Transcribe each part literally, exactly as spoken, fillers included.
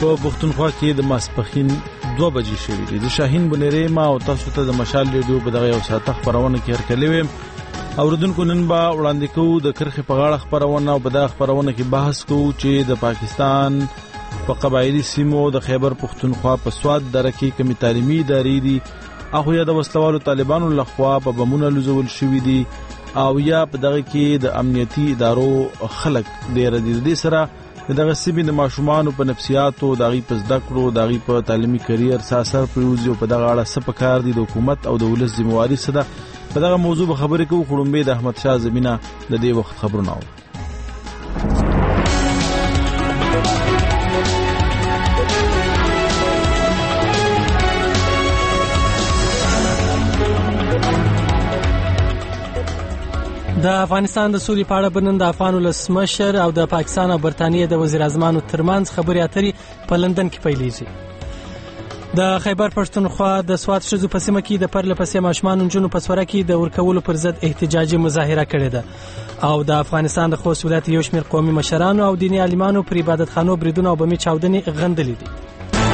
په پښتونخوا کې د ماسپښین دوه بجې شوې دي. د شاهین بنيري ما او تاسو ته د مشال ریډیو په دغه یو ساعته خبرونه کې هرکلی ویم. اوریدونکو نن به وړاندې کوو د کرخې په غاړه خبرونه او په دغه خبرونه کې بحث کوو چې د پاکستان په قبایلی سیمو د خیبر پښتونخوا په سواد دره کې کومې تعلیمي ادارې دي هغه یا د وسلوالو طالبانو لخوا په بمونه لوزول شوي دي او یا په دغه کې د امنیتي ادارو خلک ډېر دي. د سره دغه سیمې د ماشومانو په نفسیاتو دغه په زده کړو دغه په تعلیمي کرییر ساسر پروزي او په دغه اړه څه پکار دي د حکومت او د ولس ذمہواری څه ده په دغه موضوع به خبرې کوو. خړومبې د احمد شاه زمینه د دې وخت خبرونه و. د افغانستان د سولې په اړه بنن د افغان ولسمشر او د پاکستان او برتانیې د وزیر اعظمانو ترمنځ خبرې اترې په لندن کې پیلېږي. د خیبر پښتونخوا د سوات شذو په سیمه کې د پرله پسې ماشومان نجونو په سوره کې د ورکولو پر ضد احتجاجي مظاهره کړې ده او د افغانستان د خوست ولایت یو شمېر قومي مشرانو او دیني عالمانو پر عبادتخانو بریدونه او بمي چاودنې غندلې دي.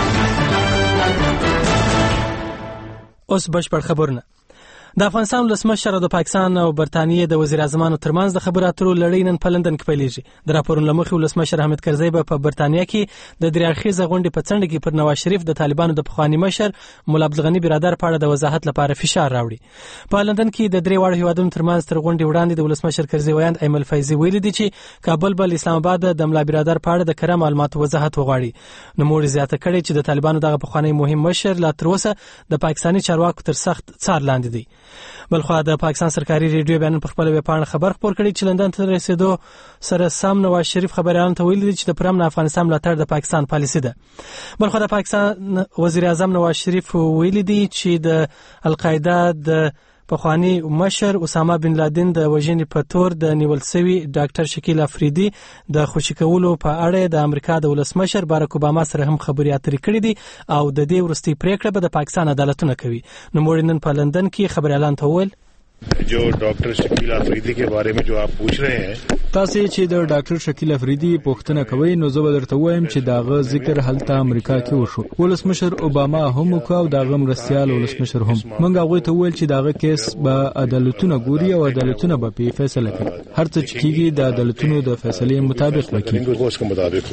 اوس بشپړ خبرونه. د افغانستان ولسمشر او د پاکستان او برتانیې د وزیر اعظمانو ترمنځ د خبرو اترو لړۍ نن په لندن کې پیلېږي. د راپورونو له مخې ولسمشر حامد کرزی به په برتانیا کې د درې اړخیزه غونډې په څنډه کې پر نواز شریف د طالبانو د پخواني مشر مولا عبدالغني برادر په اړه د وضاحت لپاره فشار راوړي. په لندن کې د درې واړو هیوادونو ترمنځ تر غونډې وړاندې د ولسمشر کرزی ویاند ایمل فیضي ویلي دي چې کابل بل اسلام آباد د مولا برادر په اړه د کره معلوماتو وضاحت وغواړي. نو موږ زیاته کړي چې د طالبانو دغه پخواني مهم مشر لا تر اوسه د پاکستاني چارواکو تر سخت څار لاندې دی. بلخو د پاکستان سرکاري ریډیو بیان پر خپل ویبپاڼه خبر خپور کړی چې لندن ته رسیدو سره سم نواز شریف خبريالانو ته ویلي چې د پرامن افغانستان ملاتړ د پاکستان پالیسي ده. بلخو د پاکستان وزیر اعظم نواز شریف ویلي دی چې د القاعده د پخوانی مشر اسامه بن لادن د وژنې په تور د نیول سوي ډاکټر شکیل افریدي د خوشی کولو په اړه د امریکا د ولسمشر بارک اوباما سره هم خبرې اترې کړې دي او د دې ورستي پریکړه به د پاکستان عدالتونه کوي. نو موږ نن په لندن کې خبريالان ته وویل जो डॉक्टर शकील अफरीदी के बारे में जो आप पूछ रहे हैं تاسو چې د ډاکټر شکیل افریدي پوښتنه کوي نو زه به درته وایم چې داغه ذکر هلته امریکا کې وشو. ولسمشر اوباما هم وکاو داغه مرستيال ولسمشر هم موږ هغه ته ویل چې داغه کیس به عدالتونه ګوري او عدالتونه به په فیصله کوي. هر څه چې کیږي د عدالتونو د فیصلې مطابق وکړي.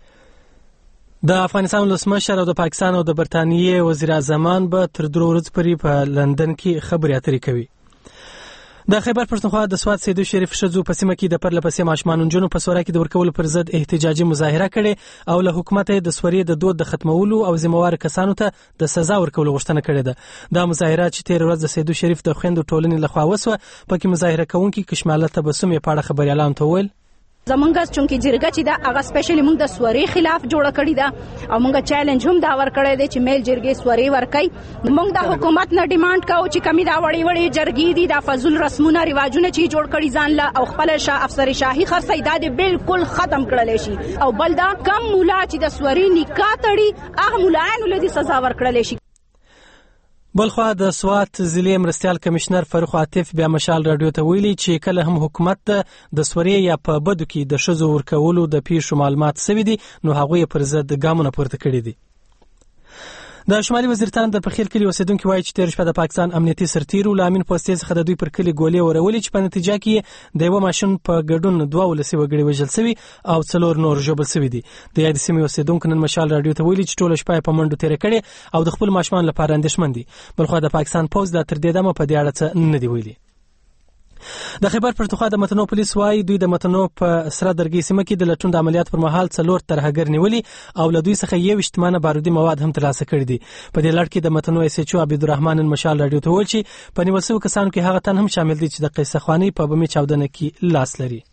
د افغانستان ولسمشر او د پاکستان او د برتانیې وزیر اعظمان به تر درو ورځې پورې په لندن کې خبرې اترې کوي. د خیبر پښتونخوا د سواد سیدو شریف شذو په سیمه کې د پرله پسې ماشومان نجونو په سوره کې د ورکولو پر ضد احتجاجي مظاهره کړې او له حکومت د سوري د دود د ختمولو او ذمہوار کسانو ته د سزا ورکولو غوښتنه کړې ده. دا مظاهره چې تیر ورځ د سیدو شریف د خويندو ټولنې لخوا وسوه پکې مظاهره کوونکي کشماله تبسم په اړه خبريالان ته ویل زمونږ چونکی جرګه چې دا هغه سپیشلی موږ د سوري خلاف جوړ کړی دا او موږ چیلنج هم دا ور کړی دی چې میل جرګې سوري ور کوي. موږ د حکومت نه ډیماند کوو چې کمی دا وړي وړي جرګې دي دا فضل رسمونه ریواجونه چې جوړ کړي ځان لا او خپل شاه افسر شاهي خرڅي دا دي بالکل ختم کړل شي او بل دا کم مولا چې د سوري نکاح تړي هغه مولایانو له دې سزا ور کړل شي. بلخو د سوات ضلع مرستيال کمشنر فاروق عاطف بیا مشال رادیو ته ویلي چې کله هم حکومت د سوري یا په بدو کې د شذو ورکولو د پیښو معلومات سوي دي نو هغه پر ضد ګامونه پورته کړی دي. د شمالي وزیرستان د پخیر کلی اوسیدونکو وایي چې تیر شپه د پاکستان امنیتي سرتیرو لامین پوسټ څخه د دوی پر کلی ګولې ورولې چې په نتیجه کې د یو ماشين په ګډون دوه ولسی وګړي وژل شوی او څلور نور ژوبل شوی دي. د یاد سیمې اوسیدونکو نن مشال رادیو ته ویلي چې ټول شپه په منډو تیر کړي او د خپل ماشومان لپاره اندېښمن دي. بلخو د پاکستان پوز د تر دې دمه په دې اړه څه نه دی ویلي. د خیبر پښتونخوا د متنو پولیس وايي دوی د متنو په سره درګي سیمه کې د لټون د عملیات پر مهال څلور ترهګر نیولي او له دوی څخه یو اجتماعي بارودي مواد هم ترلاسه کړي دي. په دې لړ کې د متنو اس ایچ او عبدالرحمن مشال رادیو ته ویل چې په نیول شویو کسانو کې هغه تن هم شامل دي چې د قیصه خواني په بمي چاودنه کې لاس لري.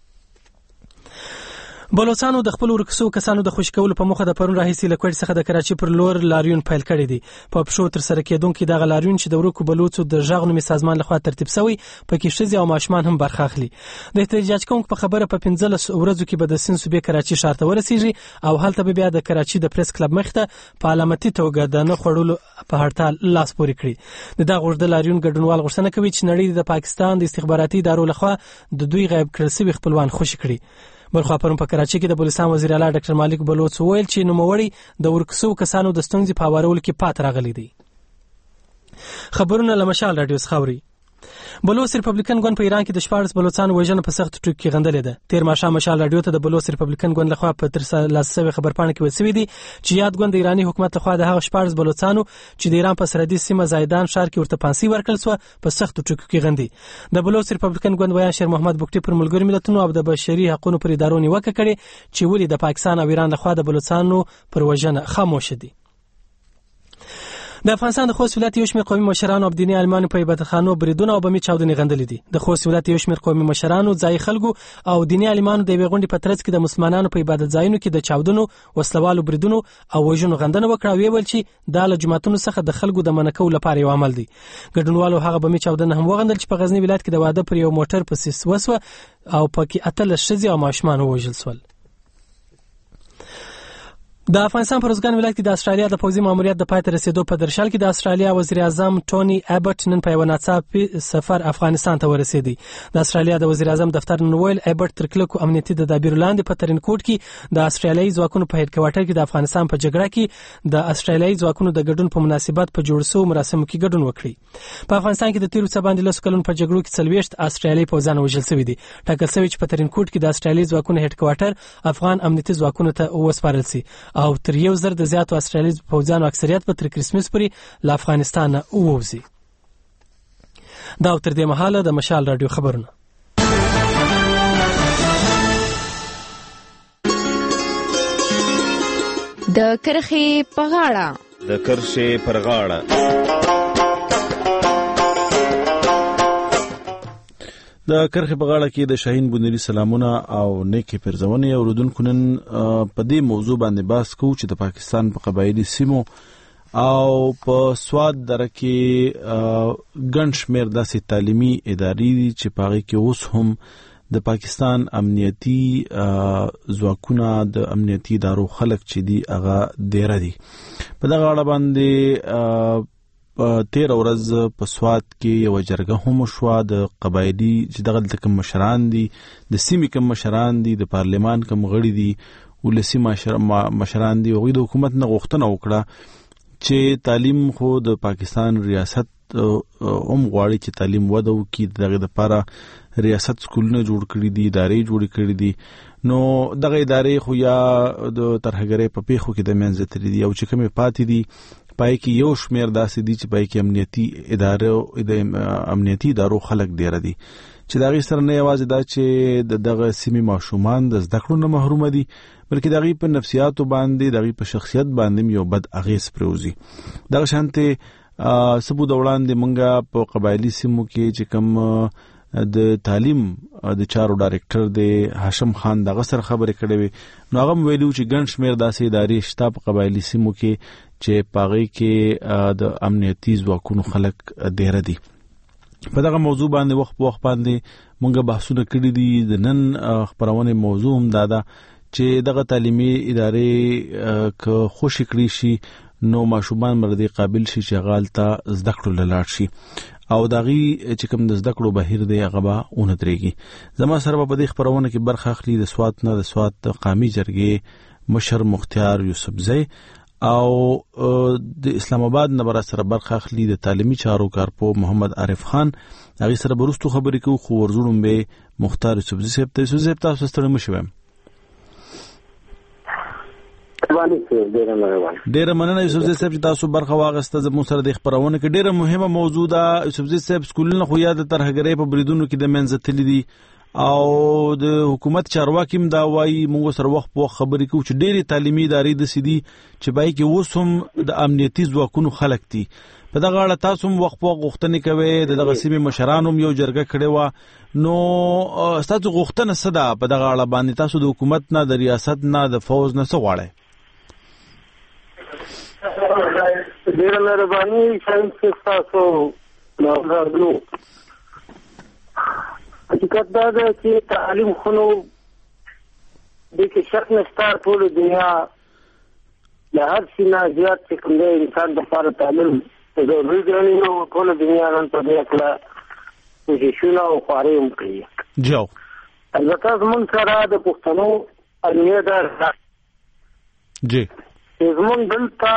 بلوچستانو د خپل ورکسو کسانو د خوشکولو په مخه د پرون راهیسي له کوټ څخه د کراچي پر لور لاریون پیل کړی دی. په پښو تر سره کېدونکو د غلاریون چې د ورکو بلوچو د ژغنو می سازمان لخوا ترتیب شوی پکې شذ او ماشومان هم برخه اخلي. د احتجاج کوونکو په خبره په پنځلس ورځو کې به د سین صوبې کراچي ښار ته ورسیږي او هلته به بیا د کراچي د پریس کلب مخته په علامتي توګه د نه خړولو په هړتال لاس پورې کړی. د دغه ورده لاریون ګډونوال غوښتنه کوي چې نړۍ د پاکستان د استخباراتي ادارو لخوا د دوی غیب کړل شوی خپلوان خوشی کړي. بلخوا پرون په کراچي کې د بلوچستان وزیر اعلی ډاکټر مالک بلوچ وویل چې نوموړی د ورکسو کسانو د ستونزې په هوارولو کې پات راغلی دی. خبرونه له مشال رادیو څخه اوري. بلوچ ریپبلیکن ګوند په ایران کې د شپاړس بلوچستان وژنه په سخت ټکو کې غندلې ده. تیر ماښام مشال رادیو ته د بلوچ ریپبلیکن ګوند لخوا په ترلاسه خبرپاڼه کې ویل شوی دی چې یاد ګوند د ایرانی حکومت لخوا د هغه شپاړس بلوچستانو چې د ایران په سرحدي سیمه زایدان ښار کې ورته پانسي ورکړل شو په سخت ټکو کې غندي. د بلوچ ریپبلیکن ګوند ویان شیر محمد بوکټي پر ملګرو ملتونو او د بشري حقوقو پر ادارو نیوکه کړې چې ولې د پاکستان او ایران لخوا د بلوچستانو پر وژنه خاموش دي. د افغانستان د خوست ولایت یو شمېر قومي مشرانو او دیني عالمانو په عبادتخانو بریدونه او بمي چاودنې غندلې دي. د خوست ولایت یو شمېر قومي مشرانو، ځای خلکو او دیني عالمانو د یوې غونډې په ترڅ کې د مسلمانانو په عبادت ځایونو کې د چاودنو، وسلوالو بریدونو او وژنو غندنه وکړه او ویل چې دا له جماعتونو څخه د خلکو د منع کولو لپاره یو عمل دی. ګډونوالو هغه بمي چاودنه هم وغندل چې په غزنی ولایت کې د واده پر یو موټر پسې وسوه او پکې اتلس ښځې او ماشومان ووژل شول. د افغانستان په روزګان ولایت کې د استرالیا د پوځي ماموریت د پای ته رسیدو په درشل کې د استرالیا وزیر اعظم ټونی ایبټ نن په یو ناڅاپي سفر افغانستان ته ورسېدی. د استرالیا د وزیر اعظم دفتر نن ویل ایبټ تر کلکو امنیتي تدابیر لاندې په ترینکوټ کې د استرالیایي ځواکونو په هډ کوارټر کې د افغانستان په جګړه کې د استرالیایي ځواکونو د ګډون په مناسبت په جوړ شوو مراسمو کې ګډون وکړي. په افغانستان کې د تیرو څه باندې لس کلونو په جګړو کې څلوېښت استرالیایي پوځیان وژل شوي دي. ټاکل شوی چې په ترینکوټ کې د استرالیایي ځواکونو هډ کوارټر افغان امنیتي ځواکونو ته وسپارل شي او تر یو زر د زیاتو استرالیایي پوځیانو اکثریت په تر کرسمس پورې له افغانستان ووځي. دا تر دې مهاله د مشال رادیو خبرونه. د کرخې په غاړه د کرښې پر غاړه د کرخې په غاړه کې د شاهین بونری سلامونه او نیکی پرزونې اوردونکو نن په دې موضوع باندې بحث کوو چې د پاکستان په قبایلی سیمو او په سواد دره کې ګڼ شمېر داسې تعلیمي ادارې دي چې په هغې کې اوس هم د پاکستان امنیتي ځواکونه د امنیتي ادارو خلک چې دي هغه دیره دي. په دغه اړه باندې تیر ورځ په سواد کې یو جرګه هم شوه د قبایلی چې دغه کوم مشران دي، د سیمې کوم مشران دي، د پارلمان کوم غړي دي، ولسی مشران دي. هغوی د حکومت نه غوښتنه وکړه چې تعلیم خو د پاکستان ریاست هم غواړي چې تعلیم وده وکړي، دغه دپاره ریاست سکولونه جوړ کړي دي، ادارې جوړې کړي دي. نو دغه ادارې خو یا د ترهګرۍ په پیښو کې د منځه تللي دي او چې کومې پاتې دي پای کې یو شمېر داسې دي چې پای کې امنیتي ادارو د امنیتي ادارو خلک ډېره دي چې د هغې سره نه یوازې دا چې د دغه سیمې ماشومان د زده کړو نه محرومه دي بلکې د هغې په نفسیاتو باندې، د هغې په شخصیت باندې یو بد اغېز پرېوځي. دغه شانتې څه موده وړاندې موږ په قبایلي سیمو کې چې کوم د تعلیم د چارو ډایرکټر دی هاشم خان دغه سره خبرې کړې وې، نو هغه هم ویلي و چې ګڼ شمېر داسې ادارې شته په قبایلي سیمو کې چې په هغې کې د امنیتي ځواکونو خلک ډېره دي. په دغه موضوع باندې وخت په وخت باندې موږ بحثونه کړي دي. د نن خپرونې موضوع هم دا ده چې دغه تعلیمي ادارې که خوشې کړي شي نو ماشومان مردې قابل شي چې هغه هلته زده کړو له لاړ شي او د هغې چې کوم د زده کړو بهیر دی هغه به ونه درېږي. زما سره به په دې خپرونه کې برخه اخلي د سوات نه د سوات قامي جرګې مشر مختار یوسفزی او د اسلام آباد نه به سره برخه اخلي د تعلیمي چارو کارپو محمد عارف خان. هغې سره به وروستو خبرې کوو خو ورزوړم به مختار یوسفزي صاحب ته. یوسفزي صاحب تاسو ستړي مه شوئ. ډیره مننه یوسفزي صاحب چې تاسو برخه واغسته زموږ سره د خپرونه کې. ډیره مهمه موضوع ده یوسفزي صاحب. سکولونه خو یا د ترهګرۍ په بریدونو کې د منځه تللي دي او د حکومت چارواکي هم دا وایي، موږ سره وخت په وخت خبرې کوو چې ډېرې تعلیمي ادارې داسې دي چې پای کې اوس هم د امنیتي ځواکونو خلک دي. په دغه اړه تاسو هم وخت په وخت غوښتنې کوئ، د دغه سیمې مشرانو هم یو جرګه کړې وه، نو ستاسو غوښتنه څه ده په دغه اړه باندې؟ تاسو د حکومت نه، د ریاست نه، د فوز نه څه غواړئ؟ ډېره مهرباني شاید تاسو نو حقیقت دا ده چې تعلیم خو نو دې کې شک نشته، ټوله دنیا د هر څه نه زیات چې کوم دی انسان دپاره تعلیم ضروري ګڼي، نو ټوله دنیا نن په دې هکله کوششونه او خوارۍ هم کوي. جو البته زمونږ سره د پښتنو المیه ده جی زمونږ دلته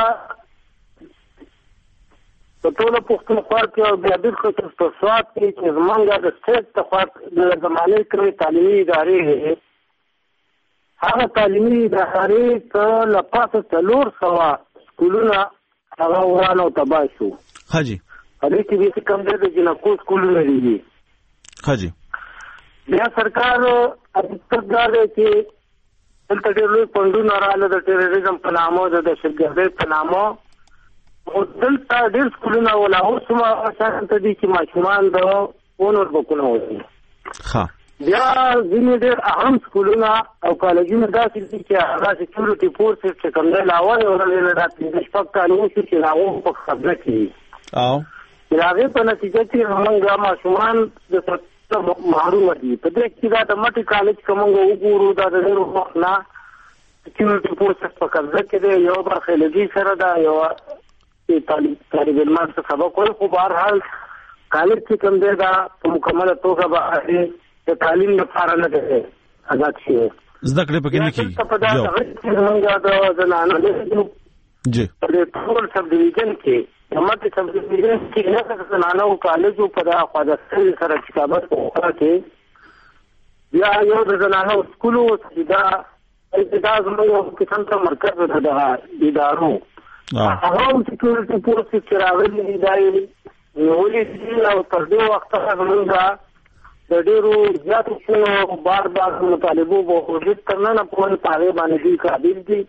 په ټوله پښتونخوا کې او بیا د خصوص په سواد کې چې زمونږ د سټیټ ته د زمانې کې تعلیمي ادارې هغه تعلیمي ادارې ته له پاسه څلور سوه سکولونه هغه وران او تباه شو. حاجی هغې کې بیخي کم دی د جنکو سکولونه دي. حاجی بیا سرکار حقیقت دا دی چې دلته ډېر لوی فنډونه راغله د ټیرریزم په نامه د دهشتګردۍ په نامه او دلته ډېر سکولونه ولا اوس هم شانته دي چې ماشومان د اونور بکونه وایي. ښه بیا ځینې ډېر اهم سکولونه او کالجونه داسې دي چې هغه سکیورټي فورسز چې کوم دی لا اول ورځې نه دا پنځه شپږ کاله وشو چې د هغو په قبضه کې وي او د هغې په نتیجه کې زموږ ماشومان د سرطان محرومه دي. په دې کې دا د مټې کالج که موږ وګورو دا د ډېرو وخت نه سکیورټي فورسز په قبضه کې دی. یو برخه لګي سره ده یو طالب علمان څه سبق وایي خو بهرحال کالج چې کوم دی دا په مکمله توګه به د تعلیم لپاره نه دی آزاد شوی. زده کړې پکې نه کېږي. په دا زموږ د زنانو جی په دې ټول سب ډیویژن کې همت سب ډیویژن کې نه د زنانو کالج په دا خواجه سره چې کابل په کې بیا یو د زنانو سکول او دا دا زموږ کسان ته مرکز ده د ادارو هغه سکیورټي فورسز چې راغلي دي دا ولې دي او تر دې وخته زموږ د ډېرو زیاتو شنو بار بار مطالبو به وجود کرنا نه پوهې په هغې باندې دوی قابل دي.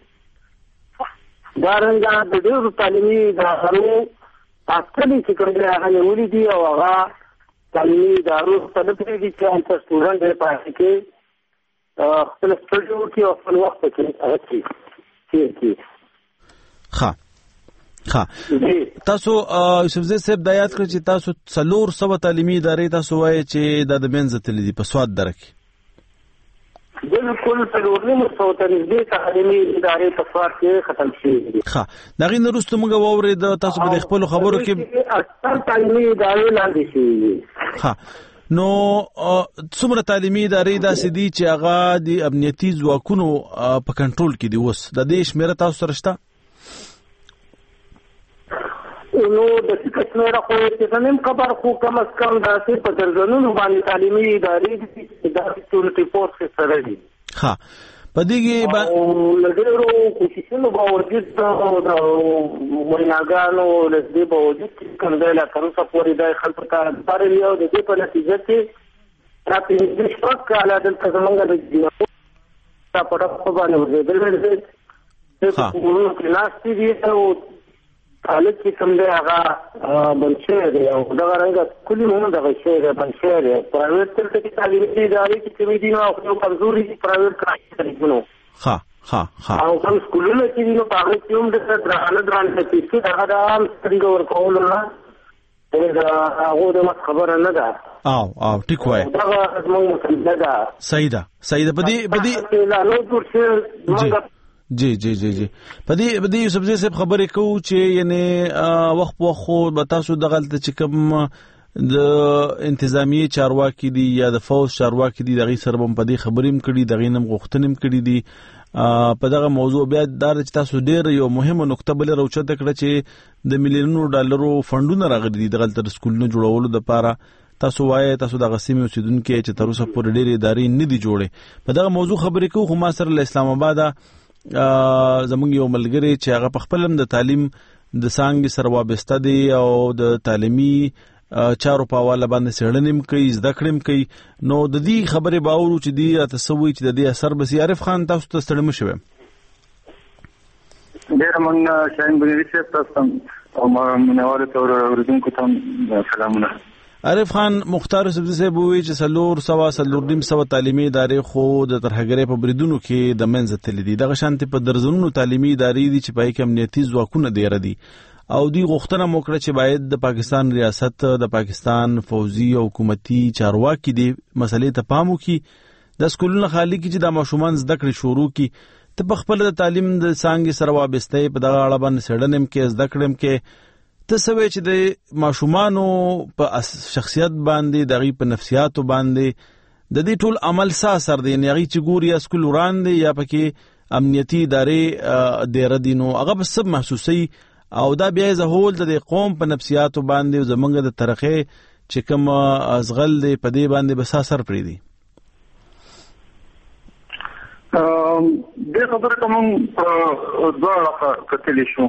دارنګه د ډېرو تعلیمي ادارو اصلي چې کوم دی هغه نیولي دي او هغه تعلیمي ادارو ته نه پرېږدي چې هلته سټوډنټ دی په هغې کې خپل سټډي وکړي او خپل وخت پکې هغه کړي تېر کړي. ښه ښه تاسو یوسفزی صاحب دا یاد کړئ چې تاسو څلور سوه تعلیمي ادارې تاسو وایئ چې دا د منځه تللي دي په سوات دره کې. بالکل څلور نیم سوه ته نږدې تعلیمي ادارې په سوات کې ختم شوي دي. ښه د هغې نه وروسته موږ واورېده تاسو په د خپلو خبرو کې اکثر تعلیمي ادارې لاندې شوي دي. ښه نو څومره تعلیمي ادارې داسې دي چې هغه د امنیتي ځواکونو په کنټرول کې دي اوس د دې شمېره تاسو سره شته؟ نو د څه شمېره خو چې نیم خبر خو کم از کم داسې په درجنونو باندې تعلیمي ادارې دي چې دا سکیورټي فورسز سره دي. ښه په دې کې او له ډېرو کوششونو باوجود د ویناګانو له دې باوجود چې کوم دی لا تر اوسه پورې دا خلکو ته سپارلي او د دې په نتیجه کې را پنځه شپږ کاله دلته زموږ د جنکو دا په ډېر باندې ورېدلې دي چې کورونو کې ناستې دي او کالج چې کوم دی هغه بند شوی دی او دغه رنګه کلي هم دغه شوی دی بند شوی دی. پرایویټ دلته کې تعلیمي ادارې چې کومې دي نو هغه کمزوري دي پرایویټ کارونه. ښه ښه ښه او کوم سکولونه چې دي نو په هغې کې هم ډېر درانه درانه پیسې دغه د عام څنګه ورکولو نه د هغو د مخ خبره نه ده. او او ټیک وایي دغه زموږ مسله ده. صحیح ده صحیح ده. په دې په دې اعلانو جوړ شوی جی جی جی جی په دې په دې یوسفزی صاحب خبرې کوو چې یعنی وخت په وخت خو به تاسو دغلته چې کوم د انتظامی چارواکي دي یا د فوج چارواکي دي دغې سره هم په دې خبرې هم کړي دغې نه هم غوښتنې هم کړي دي په دغه موضوع. بیا دا چې تاسو ډېر یو مهمه نقطه بلې راوچته کړه چې د میلیونونو ډالرو فنډونه راغلي دي دغلته د سکولونو جوړولو دپاره. تاسو وایئ تاسو دغه سیمې اوسېدونکي چې تر اوسه پورې ډېرې ادارې نه دي جوړې. په دغه موضوع خبرې کوو خو ما سره له اسلام آباده زمونږ یو ملګری چې هغه په خپل هم د تعلیم د څانګې سره وابسته دی او د تعلیمي چارو په حواله باندې څېړنې هم کوي زده کړې هم کوي. نو د دې خبرې باور چې دی راته څه وایي چې د دې اثر به سي. عارف خان تاسو ته ستړی مه شوی. ډېره مننه شاهین بنیري صاحب تاسو ته او مینوالو ته اورېدونکو ته سلامونه. عارف خان مختار یوسفزي صاحب وایي چې څلور سوه څلور نیم سوه تعلیمي ادارې خو د ترهګرۍ په بریدونو کې د منځه تللي دي. دغه شانتې په درځنونو تعلیمي ادارې دي چې په هغې کې امنیتي ځواکونه ډېره دي او دوی غوښتنه مو کړه چې باید د پاکستان ریاست د پاکستان فوزي او حکومتي چارواکي دې مسلې ته پام وکړي د سکولونو خالي کړي چې دا ماشومان زده کړې شروع کړي. ته په خپله د تعلیم د څانګې سره وابسته یې په دغه اړه باندې څېړنې هم کې زده کړې هم کې. ته څه وایې چې د ماشومانو په شخصیت باندې د هغوی په نفسیاتو باندې د دې ټول عمل څه اثر دی؟ یعنې هغې چې ګوري یا سکول وران دی یا پکې امنیتي ادارې ډېره دي، نو هغه به څه محسوسوي او دا بیا یې زهول د دې قوم په نفسیاتو باندې او زمونږ د ترقۍ چې کوم ازغل دی په دې باندې به څه اثر پرېږدي؟ دې خبره ته موږ دوه اړخه کتلی شو.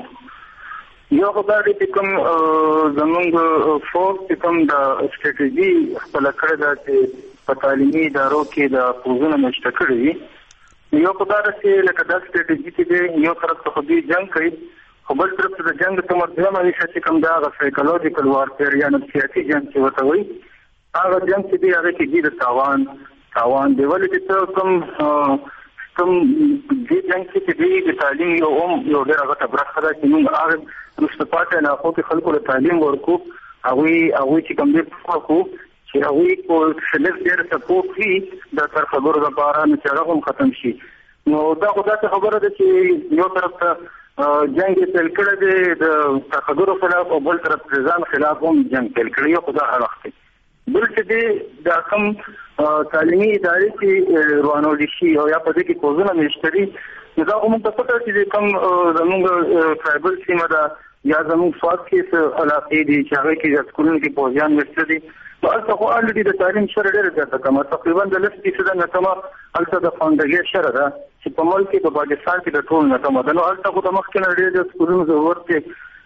یو خبره دی چې کوم زمونږ فوج چې کوم د سټریټجي خپله کړې ده چې په تعلیمي ادارو کې د پوځونه مشته کړي وي. یو خبره چې لکه دا سټریټجي چې دی یو طرف ته خو دوی جنګ کوي، خو بل طرف ته د جنګ ته مرجمه ویښه چې کوم دا هغه سایکولوژیکل وارفیر یا نفسیاتي جنګ چې ورته وایي، هغه جنګ چې دی هغه کې د تاوان تاوان دی. ولې چې ته کوم کوم دې جنګ کې دی د تعلیم یو هم یو ډېره غټه برخه ده چې موږ هغه وروسته پاتې علاقو کې خلکو له تعلیم ورکو، هغوی هغوی چې کوم دی پوهه چې هغوی په سلف ډېر سپورټ وي د ترخبرو لپاره، نو چې هغه هم ختم شي. نو دا خو داسې خبره ده چې یو طرف ته جنګ یې پیل کړی دی د ترخبرو خلاف او بل طرف د ځان خلاف هم جنګ پیل کړی، یو خو دا اړخ دی. بل چې دی دا کوم تعلیمي ادارې چې روانول شي او یا په دې کې پوځونه میشته دي، نو دا خو موږ ته پته چې کوم زموږ ټرایبل سیمه ده یا زموږ سوات کې څه علاقې دي چې هغې کې سکولونو کې پوځیان میشته دي، نو هلته خو الریډي د تعلیم شره ډېره زیاته کمه، تقریبا د لس فیصده نه کمه هلته د خوندګۍ شره ده چې په ملک کې په پاکستان کې د ټول نه کمه ده. نو هلته خو د مخکې نه ډېر د سکولونو ضرورت دی،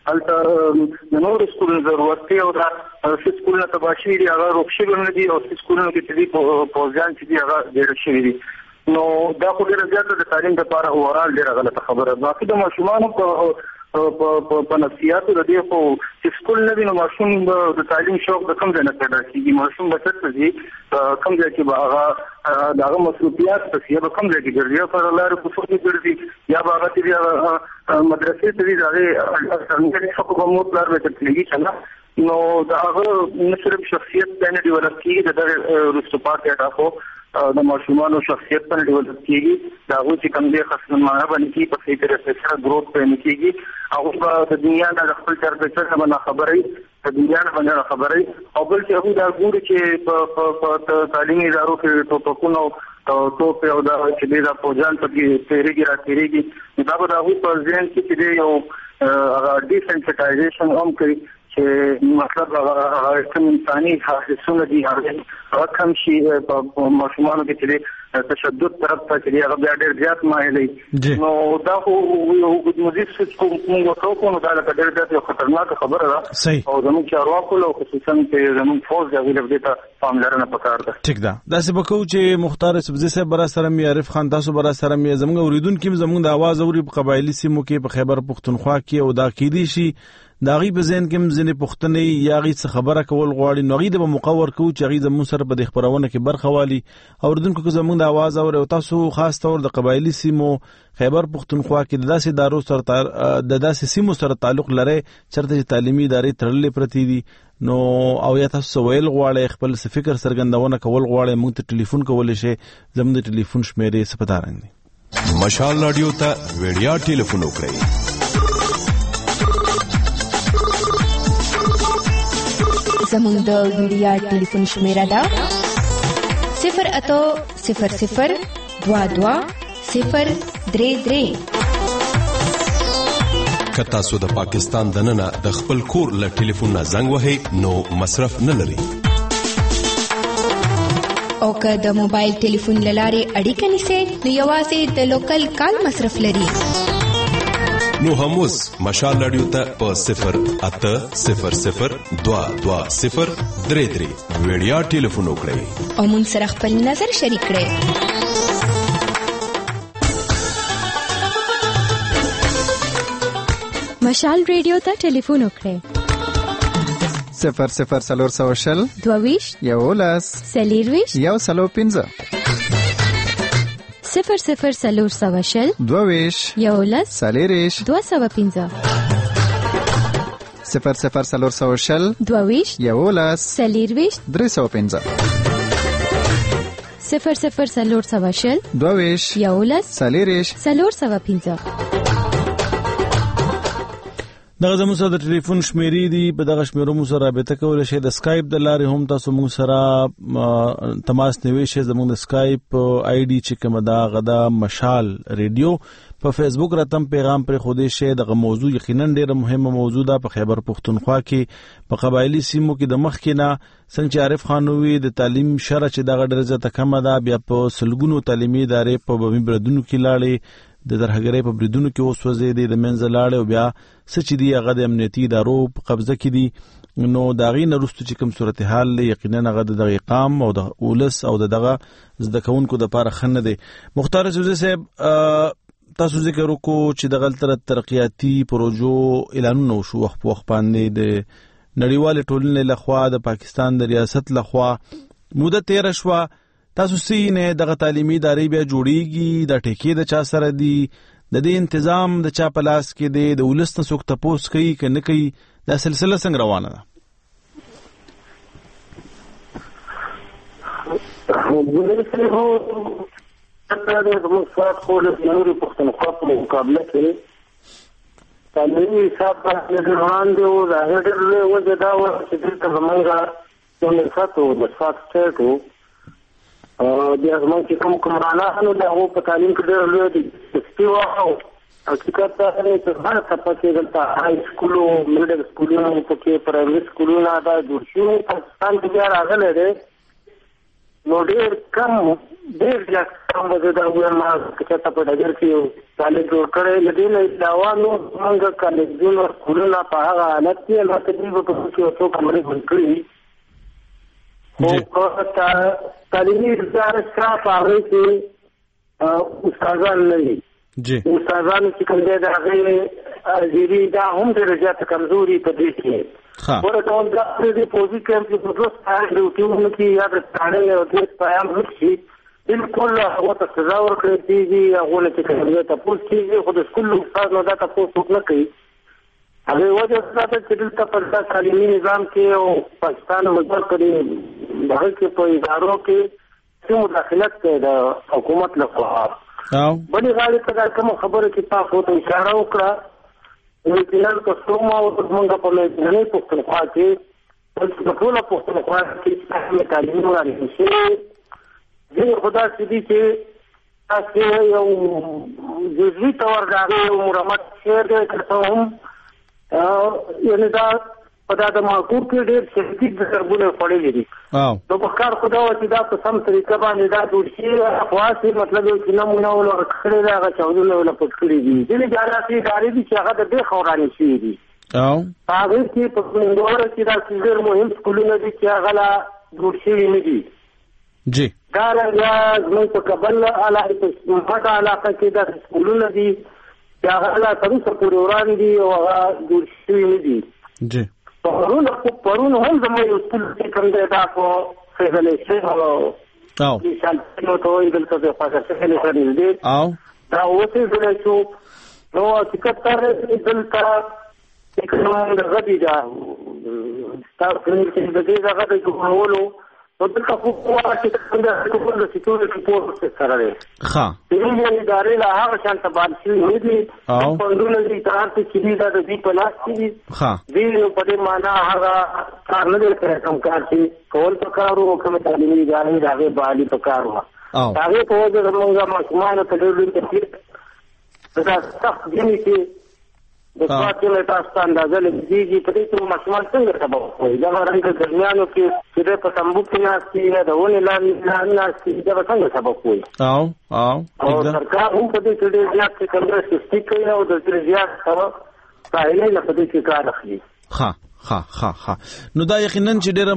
هلته د نورو سکولونو ضرورت دی او دا څه سکولونه تباه شوي دي هغه روک شوي نه دي او څه سکولونو کې چې دي پوځیان چې دي هغه ډېر شوي دي. نو دا خو ډېره زیاته د تعلیم لپاره اوورال ډېره غلطه خبره ده. باقي د ماشومانو په په نفسیاتو د دې خو چې سکول نه وي نو ماشوم د تعلیم شوق د کوم ځای نه پیدا کېږي، ماشوم به چېرته ځي، کوم ځای کې به هغه د هغه مصروفیات پسې یا به کوم ځای کې ګرځي، یا په لارې کوڅو کې ګرځي یا به هغه چې دی مدرسې ته ځي د هغې ځانګړي حقوق به مور پلار به ترتلېږي که نه، نو د هغه نه صرف شخصیت ته نه ډیولپ کېږي، د دغې وروسته پاتې اډاکو د ماشومانو شخصیت په ډیولپ کېږي، د هغوی چې کوم دی خصمانه به نه کېږي، په صحیح طریقې سره ګروث به نه کېږي، هغوی به د دنیا نه د خپل ټمپریچر نه به ناخبره وي، د دنیا نه به ناخبره وي. او بل چې هغوی دا ګوري چې په تعلیمي ادارو کې ټوپکونه او توپې او دا چې دی دا پوځیان پکې تېرېږي را تېرېږي، نو دا به د هغوی په ذهن کې چې دی یو هغه ډیسنسټایزیشن هم کوي چې مطلب هغه کوم انساني حسونه دي هغه کم شي، په ماشومانو کې چې دی تشدد طرف ته چې دی هغه بیا ډېر زیات مایل وي. نو دا خو یو اوږدمزید سوچ موږ ورته وکړو، نو دا لکه ډېر زیات یو خطرناکه خبره ده او زموږ چارواکو او خصوصا چې زموږ فوج د هغوی دې ته پاملرنه پکار ده. ټیک ده، داسې به کوو چې مختار سبزي صاحب به راسره مې، عارف خان تاسو به راسره مې، زموږ اورېدونکي هم زموږ د اواز اوري په قبایلي سیمو کې په خیبر پښتونخوا کې، او دا کیدی شي د هغې په ذهن کې هم ځینې پوښتنې یا هغې څه خبره کول غواړي، نو هغې ته به موقع ورکوو چې هغې زموږ سره په دې خپرونه کې برخه والي. اورېدونکو که زموږ د اواز اورئ او تاسو خاص طور د قبایلي سیمو خیبر پښتونخوا کې د داسې ادارو سره د داسې سیمو سره تعلق لرئ چېرته چې تعلیمي ادارې تړلې پرتې دي، نو او یا تاسو څه ویل غواړئ، خپل څه فکر څرګندونه کول غواړئ، موږ ته ټلیفون کولی شئ. زموږ د ټلیفون شمېرې څه په دا رنګ دي؟ مشال راډیو ته ویډیا ټلیفون وکړئ زموږ د ویډیا ټلیفون شمیره ده صفر اتو صفر صفر دوا دوا صفر درې درې. که تاسو د پاکستان دننه د خپل کور له ټلیفون نه زنګ وهئ نو مصرف نه لري، او که د موبایل ټلیفون له لارې اړیکه نیسئ نو یوازې د لوکل کال مصرف لري. نو هم اوس مشال راډیو ته په صفر اته صفر صفر دوا دوا صفر درې درې ویډیا ټلیفون وکړئ او مون سره خپل نظر شریک کړئ. مشال ریډیو ته ټلیفون وکړئ صفر صفر سلور سو شل دوویش یولس سلیرویش یو سلو پنځه صفر صفر سلور سو شل دوویش یولس سلیریش دو سو پنځه صفر صفر سلور سو شل دوویش یولس سلیرویش درې سو پنځه صفر صفر سلور سو شل دوویش یولس سلیریش سلور سو پنځه. دغه زموږ سره د ټلیفون شمیرې دي، په دغه شمیرو مو سره رابطه کولی شئ. د سکایپ د لارې هم تاسو موږ سره تماس نیولی شئ. زموږ د سکایپ آی ډي چې کومه ده هغه ده مشال ریډیو. په فیسبوک راته هم پیغام پرېښودی شئ. دغه موضوع یقینا ډېره مهمه موضوع ده. په خیبر پښتونخوا کې په قبایلي سیمو کې د مخکې نه څنګه چې عارف خان ووي د تعلیم شرح چې دغه ډېره زیاته کمه ده، بیا په سلګونو تعلیمي ادارې په بمي بریدونو کې لاړې، د ترهګرۍ په بریدونو کې وسوځېدې، د منځه لاړې، او بیا څه چې دي هغه د امنیتي ادارو په قبضه کې دي. نو د هغې نه وروسته چې کوم صورتحال دی یقینا هغه د دغه قام او د ولس او د دغه زده کوونکو دپاره ښه نه دی. مختار سوزي صاحب، تاسو ذکر وکړو چې دغلته ترقیاتي پروژو اعلانونه وشو وخت په وخت باندې د نړیوالې ټولنې لخوا، د پاکستان د ریاست لخوا موده تېره شوه. تاسو سینه دغه تعلیمي ادارې بیا جوړیږي، د ټیکې د چا سره دي، د دې انتظام د چا په لاس کې دی، د ولس نه څوک تپوس کوي که نه کوي، دا سلسله څنګه روانه ده؟ زموږ سواد خو له نورې پښتونخوا په مقابله کې تعلیمي حساب باندې روان دی. او د هغې ډېر لوی وجه دا وه چې دلته زمونږ یو نصت و، د سواد سټیټ و. بیا زمونږ چې کوم کمرانانو د هغو په تعلیم کې ډېر لوی دلچسپي وه. او حقیقت دا دی چې هر څپه کې دلته های سکول و، میډل سکولونه پکې، پرایمري سکولونه دا جوړ شوي. پاکستان کې بیا راغلی دی، نو ډېر کم ډېر زیات کم به زه دا ووایم که چېرته په ډګر کې یو کالج جوړ کړی. له دې نه علاوه نور زمونږ کالجونه سکولونه په هغه حالت کې البته دوی به په کې یو څو کمرې بند کړي، خو تعلیمي اداره شته په هغې کې استادان نه وي. استادانو چې کوم دی د هغې حاضري دا هم ډېره زیاته کمزوري په دې کې. ګوره ډول دا د پوځي کیمپ چې په دوه سپایان ډیوټي کې یا د تاڼۍ او درې سپایان هم شي، بلکل هغو ته سزا ورکړل کېږي، هغو نه چې کوم دی تپوس کېږي، خو د سکول استاد نو دا تپوس څوک نه کوي. هغې وجه دا ده چې دلته په دا تعلیمي نظام کې او پاکستان ملک کړي هغه کې په ادارو کې څه مداخلت کوي د حکومت لخوا. بلې غاړې ته دا کومه خبره چې تاسو ته اشاره وکړه، ویټینل په څومره او زمونږ په منځنۍ پښتونخوا کې په ټوله پښتونخوا کې چې تعلیم وړاندې شوی ځینې خو داسې دي چې تاسې یو جزوي طور د هغې یو مرمت شعر دی، که څه هم یعنې دا په دا د معقول کې ډېر شدید ضربونه خوړلي دي. نو په کار خو دا وه چې دا په سم طریقه باندې دا جوړ شي، خو هسې مطلب یو چې نمونه ول ورکړې ده، هغه چاودونه ول پټ کړي دي. ځینې بیا داسې ادارې دي چې هغه د دې خورانې شوي دي. په هغې کې په کندوړه کې داسې ډېر مهم سکولونه دي چې هغه لا جوړ شوي نه دي. دارنګه زموږ په کابل علاقه په مټه علاقه کې داسې سکولونه دي چې هغه لا تر اوسه پورې وړاندې او هغه جوړ شوي نه دي. پرون پرون هم زموږ یو سکول چې کوم دی دا په فیضل شیخ او شالتینو ته وایي دلته د پاکستان سره نږدې دا وفیضل شو. نو حقیقت دا دی دلته چې کوم دغه دي دا تاسو چې د دې دغه د جوړولو نو دلته خو وایي چې کوم د سکیورټي فورس سره دی. دې ادارې له هغه شان ته باندې شوي نه دي، فنډونه دي اطاعت چې دي دا د دوی په لاس کې دي. دوی نو په دې معنا هغه کار نه دی کړی کوم کار چې کول پکار وو، کومه تعلیمي ادارې د هغې بحالي پکار وه. د هغې په وجه زمونږ ماشومانو ته ډېر لوی تکلیف دا سخت ځینې چې د سواد کې تاسو ته اندازه لګېږي په دې کې ماشومان څنګه سبق وایي. دغه رنګه ګرمیانو کې چې دی په تمبو کې ناست وي یا د ونې لاندې ناست وي، دا به څنګه سبق وایي. او سرکار هم په دې کې ډېر زیات چې کوم دی سستي کوي او د ډېر زیات سبق ساحلۍ نه په دې کې کار اخلي. ښه ښه ښه ښه نو دا یقینا چې ډېره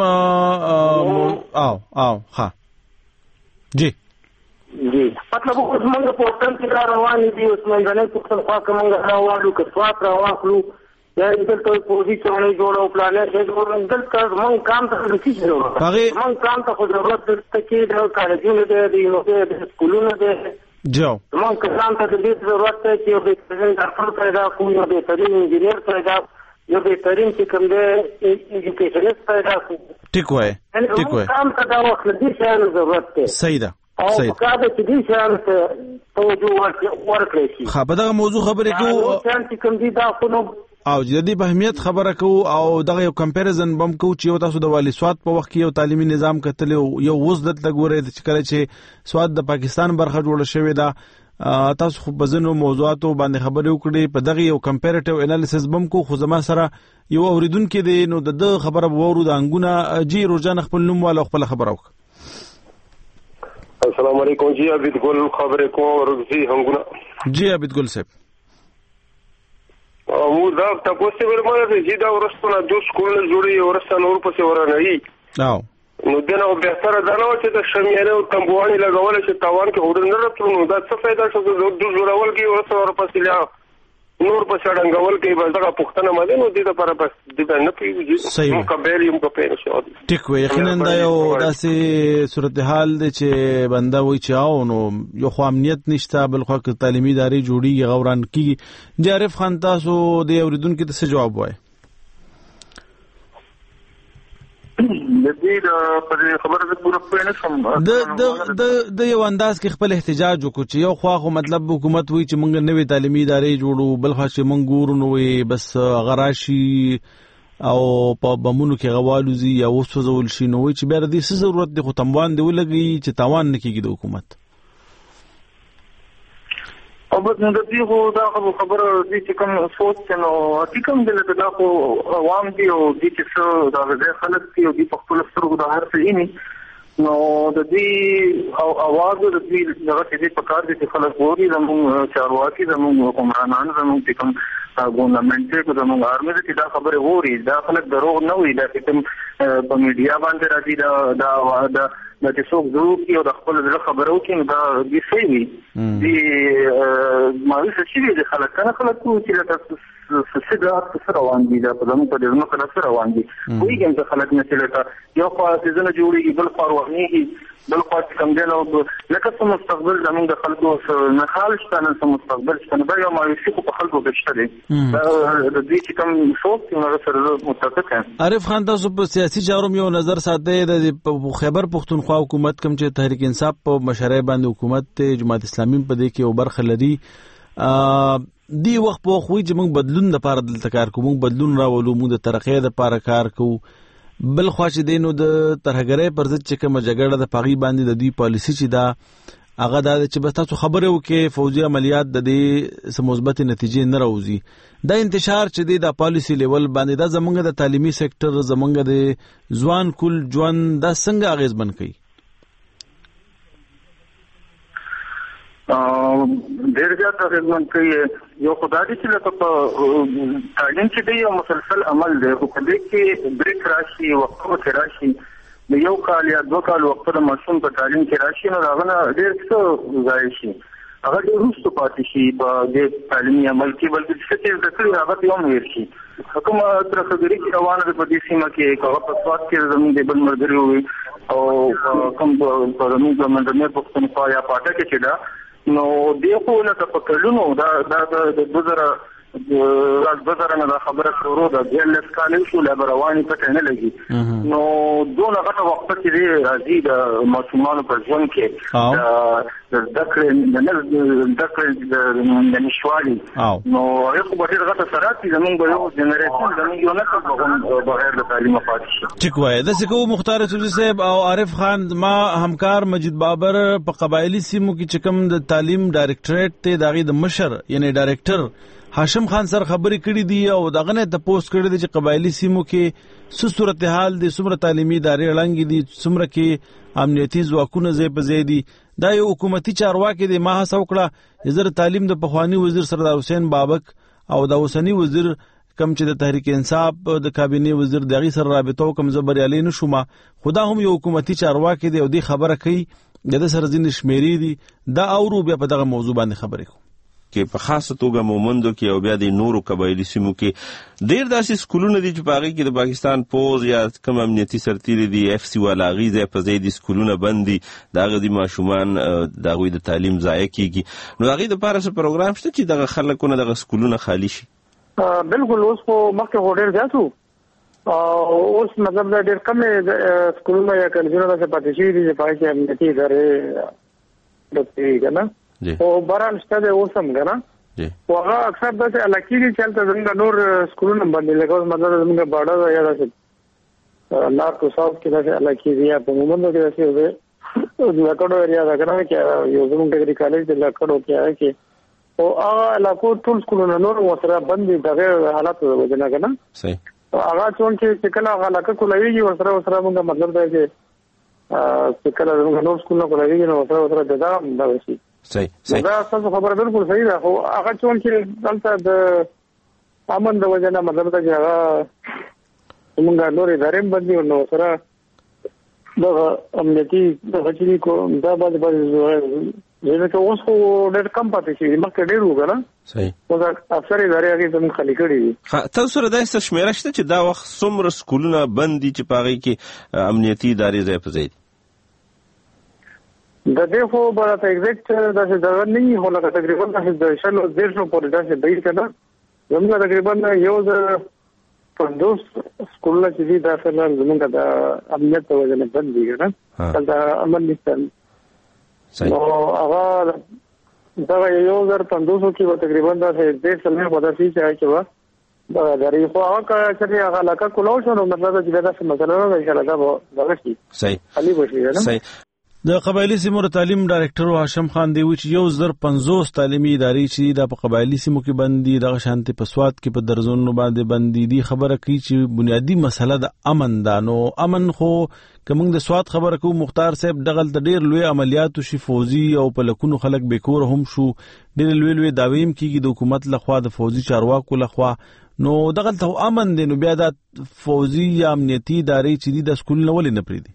مهمه او او ښه جی جی مطلب اوس موږ په وطن کې را روانې دي، اوس منځنۍ پښتونخوا کې موږ راوالو که سوات راواخلو یا دلته پوځي چوڼۍ جوړو پلانې شی جوړو، دلته زموږ کام ته د څه ضرورت زموږ کام ته خو ضرورت دلته کې د کالجونو دی، د یونیورسټۍ د سکولونو دی. زموږ کسان ته د دې ضرورت دی چې یو بهترین ډاکټر پیدا کړو، یو بهترین انجینیر پیدا کړو، یو بهترین چې کوم دی ایجوکیشنست پیدا کړو. ټیک وایي ټیک وایي کام ته دا وخت دې شیانو ضرورت دی. صحیح ده او کله چې دې شیانو ته توجه ورکړئ شي. ښه په دغه موضوع خبرې کوو چې کوم دي دا خو نو او د دې په اهمیت خبره کوو او دغه یو کمپیریزن بم کوو چې یو تاسو د والی سواد په وخت کې یو تعلیمي نظام کتل یو وز دلته ګورئ چې کله چې سواد د پاکستان برخه جوړه شوې ده تاسو خو بزنو موضوعاتو باندې خبرې وکړې په دغه یو کمپیریټیو انالیسس بم کو خو زما سره یو اوریدونکو دی نو د خبره وورو د انګونه جی روزانه خپل نوم والا خپل خبره وک. السلام علیکم جی عبد ګل خبرې کوم ورغزي هنګونه جی عبد ګل صاحب او دا تاسو ورمانه چې دا ورستونه د سکول جوړي ورسته نور پسې ورانه او نو دنه به تر دا نو چې د شمیره او تمبوانی لګول چې تاوان کې هوډ نه راتلو نو دا څه فائدہ شو د جوړول کې ورسته ور پسې لا نور په شړنګول کې بل دا پښتنه مده نو دې لپاره بس دې نه پیږي نو کبیر یم په پېښه شو ټیک وي یقینا دا یو داسې صورتحال دی چې بنده وای چې او نو یو خو امنیت نشته بل خو تعلیمي ادارې جوړي غوران کیږي جارف خان تاسو د اوریدونکو ته څه جواب وای؟ د دې په خبره د پوره پېنه سم د د د یو انداز کې خپل احتجاج وکړو چې یو خو خو مطلب حکومت وی چې مونږ نوې تعلیمي ادارې جوړو بل خو چې مونږ ګورو نو بس غراشي او په بمونو کې غوالوزي یا وسوځول شي نو چې بیا د دې ضرورت دی خو تموان دی ولګي چې تاوان نه کیږي د حکومت او بس نو د دې خو دا خبره دي چې کوم سوچ نو حقیقت دې دا خو عوام دي او دې چې څو دا د خلک دي او دې په خپل سترګو د هر څه یې نو د دې او اواز د دې دغه چې په کار دي چې خلک ووري زموږ چارواکي زموږ حکمرانان زموږ چې کوم ګورنمنت کو زموږ آرمي چې دا خبره ووري دا خلک دروغ نه وي دا کوم په میډیا باندې راځي دا دا دا د څوک ضرور کې او د خپل ځل خبرو کې دا دي صحیح وي دي ماوي څه دي خلک کنه خلک چې تاسو څه څه روان دي دا په دمو په دې نو کنه څه روان دي کوئی څنګه خلک نه چلتا یو خو ځنه جوړيږي بل خو ورنيږي بل خو کوم دی نو لکه څه مستقبل زموږ د خلکو نه حال شته نه څه مستقبل شته نو یو ماوي څه په خلکو کې شته دي د دې چې کوم سوچ نو سره متفق یم. عارف خان تاسو په سیاسي چارو یو نظر ساتي د خیبر پختونخوا حکومت کوم چې تحریک انصاف په مشرۍ باندې حکومت ته جماعت اسلامي په دې کې یو برخه لري دی وخت په خو چې موږ بدلون د پاره دلته کار کوو موږ بدلون راولو موږ د ترقۍ د پاره کار کوو بل خو چې دینو د ترهګرۍ پر ضد چې کوم جګړه د پاغي باندې د دوی پالیسی چې دا هغه دا چې بس تاسو خبره وکي فوجي عملیات د دې سم مثبت نتیجې نه راوځي دا انتشار چې د پالیسی لیول باندې دا زمونږ د تعلیمي سېکټر زمونږ د ځوان کول ژوند دا څنګه اغیز بن کوي؟ ډېر زیات اغیزمن کوي یو خدای چې لکه په تعلیم کې دی یو مسلسل عمل دی خو په دې کې بریک راشي وقفه راشي د یو کال یا دوه کال وخت د ماشوم په تعلیم کې راشي نو هغه ډېر څه ځای شي هغه ډېر وروسته پاتې شي په دې تعلیمي عمل کې بلکې څه چې د کړي هغه یو ویر شي حکومت تر خبرې کې روانه ده په دې سیمه کې هغه په سواد کې زموږ د بل مرګري وي او کوم په زموږ د منځنۍ پښتونخوا یا پاټه کې چې دا نو دې خو لکه په کلونو دا دا د دوه زره د دوه زره نه خبره شروع ده د لس کالو شو لا رواني پټه نه لګي نو دونه غټه وخت کې دی راځي د ماشومان په ژوند کې د ذکر د ذکر د نشوالي نو یو په ډېر غټه سره چې زمونږ به یو جنریشن زمونږ یو نه بغیر د تعلیم پاتې شي. ټیک وای د سکو مختار سوزي صاحب او عارف خان ما همکار مجید بابر په قبایلی سیمو کې چکم د تعلیم ډایریکټریټ ته داغي د مشر یعنی ډایریکټر هاشم خان سره خبرې کړې دي او دغه نه د پوسټ کړې دي چې قبایلی سیمو کې څه صورتحال دي څومره تعلیمي ادارې اړنګ دي څومره کې امنیتي ځواکونه زی په زی دي دا یو حکومتي چارواکي دي ما هڅه وکړه وزیر تعلیم د پخوانی وزیر سردار حسین بابک او د اوسنی وزیر کم چې د تحریک انصاف د کابینه وزیر دغه سره رابطه کوم زبريالي نشوما خدا هم یو حکومتي چارواکي دي او د خبره کوي د سره ځین شمیرې دي دا اورو بیا په دغه موضوع باندې خبرې کوي کې په خاصه توګه مومندو کې او بیا د نورو قبایلی سیمو کې ډېر داسې سکولونه دي چې په هغې کې د پاکستان پوز یا کوم امنیتي سرتیري دي اف سی والا هغې ځای په ځای دي سکولونه بند دي د هغه دي ماشومان د هغوی د تعلیم ضایع کېږي نو هغې دپاره څه پروګرام شته چې دغه خلکونه دغه سکولونه خالي شي؟ بالکل اوس خو مخکې خو ډېر زیات وو اوس مطلب دا ډېر کم سکولونه یا کالجونه داسې پاتې شوي دي چې په هغې کې امنیتي ادارې ډکې که نه او باران شته دی اوس هم که نه هغه اکثر د علاقې کې چلته زموږ نور سکولونه باندې لکه مطلب زموږ باډر یا داسې نارت او ساوث کې داسې علاقې دي په مومند کې داسې لکړو ایریا دا کنه چې یو زموږ ډیګري کالج د لکړو کې هغه کې او هغه علاقو ټول سکولونه نور وسره بندي دغه حالت وځنه کنه صحیح هغه څون چې کله هغه علاقه کولایږي وسره وسره موږ مطلب دا چې چې کله زموږ نور سکولونه کولایږي نو وسره وسره دا دا شي صحیح صحیح دا تاسو خبره بالکل صحیح ده خو هغه څون چې دلته د امن د وجنه مطلب دا چې هغه موږ نور ادارې باندې نو سره دا امنیتي د غچري کو دا باندې باندې زه ته اوس خو ډېر کم پاتې شي مکه ډېر وګړه صحیح او دا افسر ادارې هغه زموږ خالي کړی دي تاسو سره دا څه شمیره شته چې دا وخت څومره سکولونه بند دي چې پاغي کې امنیتي ادارې ځای په ځای دي د دې خو به تاسو ایگزیکټ دا څه دا نه هو لکه تقریبا د شلو دیرشو پورې دا څه دی کنه زموږ تقریبا یو د پندوس سکولونه چې دا سره زموږ د امنیت په وجه نه بند دي کنه دا امن نشته نو هغه دا یو در پندوسو کې تقریبا دا څه دې سمه په داسې ځای کې و دا درې خو هغه چې هغه لکه کولو شو نو مطلب چې دا څه مسله نه وي چې دا به شي صحیح علي بشي نه صحیح د قبایلی سیمو تعلیم ډایرکټر هاشم خان دی چې یو زر پنځوس تعلیمي ادارې چې د قبایلی سیمو کې بندي د شانتي په سواد کې په درزونو باندې بندي دي خبره کوي چې بنیادی مسله د امن دانو امن خو کوم د سواد خبره کو مختار صاحب دغل د ډیر لوی عملیات شي فوزي او په لکونو خلک بیکور هم شو ډیر لوی لوی داویم کیږي د حکومت لخوا د فوزي چارواکو لخوا نو دغل ته امن دی نو بیا د فوزي یا امنیتي ادارې چې د سکول نه ولې نه پریدي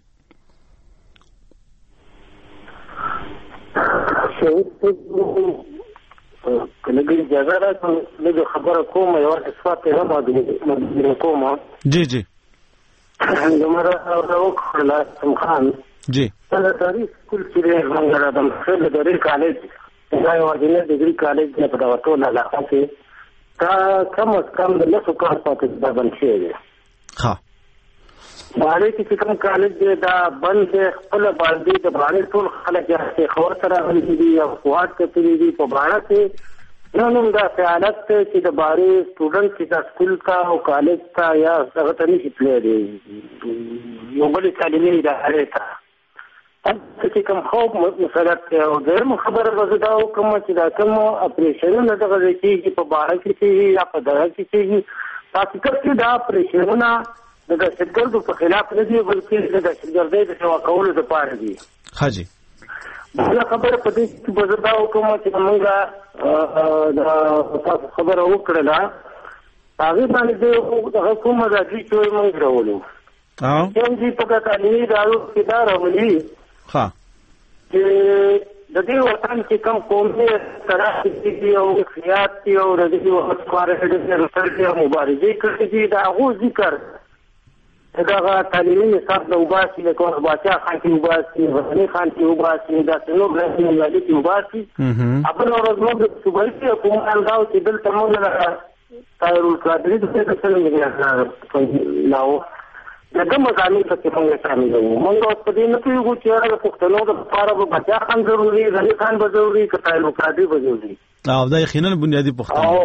کله اجازه راکړئ لږ خبره کوم یو څه ته ما د کوم جی جی زموږ راوخل سم خان جی دا تاریخ سکول چې موږ راځم خپل د ډیګري کالج دا یو د ډیګري کالج په دغه ټول علاقه کې دا کم از کم د لسو کال پاتې دا بند شوی ها باندې چې کوم کالج دی دا بند خپل باندې د باندې ټول خلک یې خبر سره غلي دي او قوت کوي دي په باندې کې نو نو دا حالت چې د باري سټوډنټ چې سکول کا او کالج کا یا هغه ته نشي تللی دی یو بل تعلیمي ادارې ته چې کوم خو مسلط او درم خبره وزدا او کوم چې دا کوم اپریشنونه دغه چې په باندې کې یا په دغه کې تاسو کې دا اپریشنونه د دهشتګردو په خلاف نه دی بلکې د دهشتګردۍ د سوا کولو لپاره دي حاجی دا خبره په دې کې بزردا حکومت چې موږ دا تاسو خبره وکړه هغه باندې د حکومت د دې چې موږ راولو ها کوم چې په کتابي راو کې دا راولي ها چې د دې وطن چې کوم قومي ترافیکي او خیاط او د دې وخت کارې د رسل مبارزې کوي دا غو ذکر دغه تعلیمي نصاب د وباسي د کوم بچا خان کې وباسي غني خان کې وباسي دا څنګه رسمي ملي کې وباسي خپل ورځو د صوبایي حکومت انګاو چې دلته موږ له تایرول کړی د څه څه نه نو دغه مزامین څخه موږ شامل وو موږ په دې نه پیو چې هغه پښتنو د لپاره به بچا خان ضروري غني خان به ضروري کتای نو کړی به ضروري او دا یقینا بنیادی پښتنو او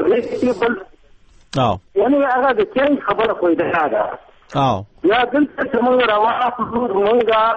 او یعنی هغه د چین خبره کوي دا ده او یا دلته چې موږ راوخلو موږ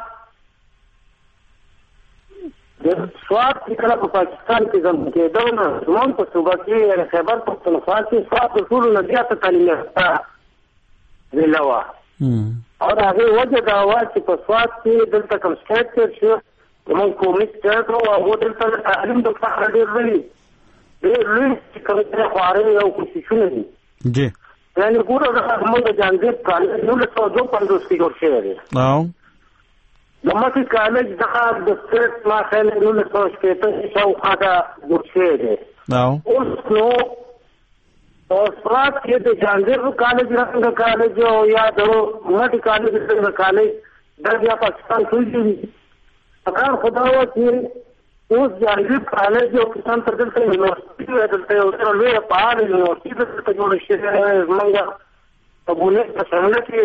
د سواد کله په پاکستان کې ځم کې دا نو موږ په صوبه کې خیبر پختونخوا کې سواد ټول نه زیاته تعلیم شته ویلوا او هغه وجه دا و چې په سواد کې دلته کوم سټیټ شو موږ کومې سټیټ او هغه دلته تعلیم د فخر ډېر لري ډېر لوی چې کوم څه خوارې او کوششونه دي جی یعنی ګوره موږ د جانګیر کالج نو له څو پندوس کې جوړ شوی دی او د مکه کالج دغه د سټیټ ما خل نو له څو شپږ شو خاطر جوړ شوی دی او اوس نو او سواد کې د جانګیر کالج رنګ کالج او یا د مکه کالج رنګ کالج د بیا پاکستان ټول دي اگر خدا و چې اوس جانګیر کالج او کسان تر دلته یونیورسيټي دلته یو څه لوی پاړ یونیورسيټي دلته جوړ شوی دی موږ په بونه په څنګه کې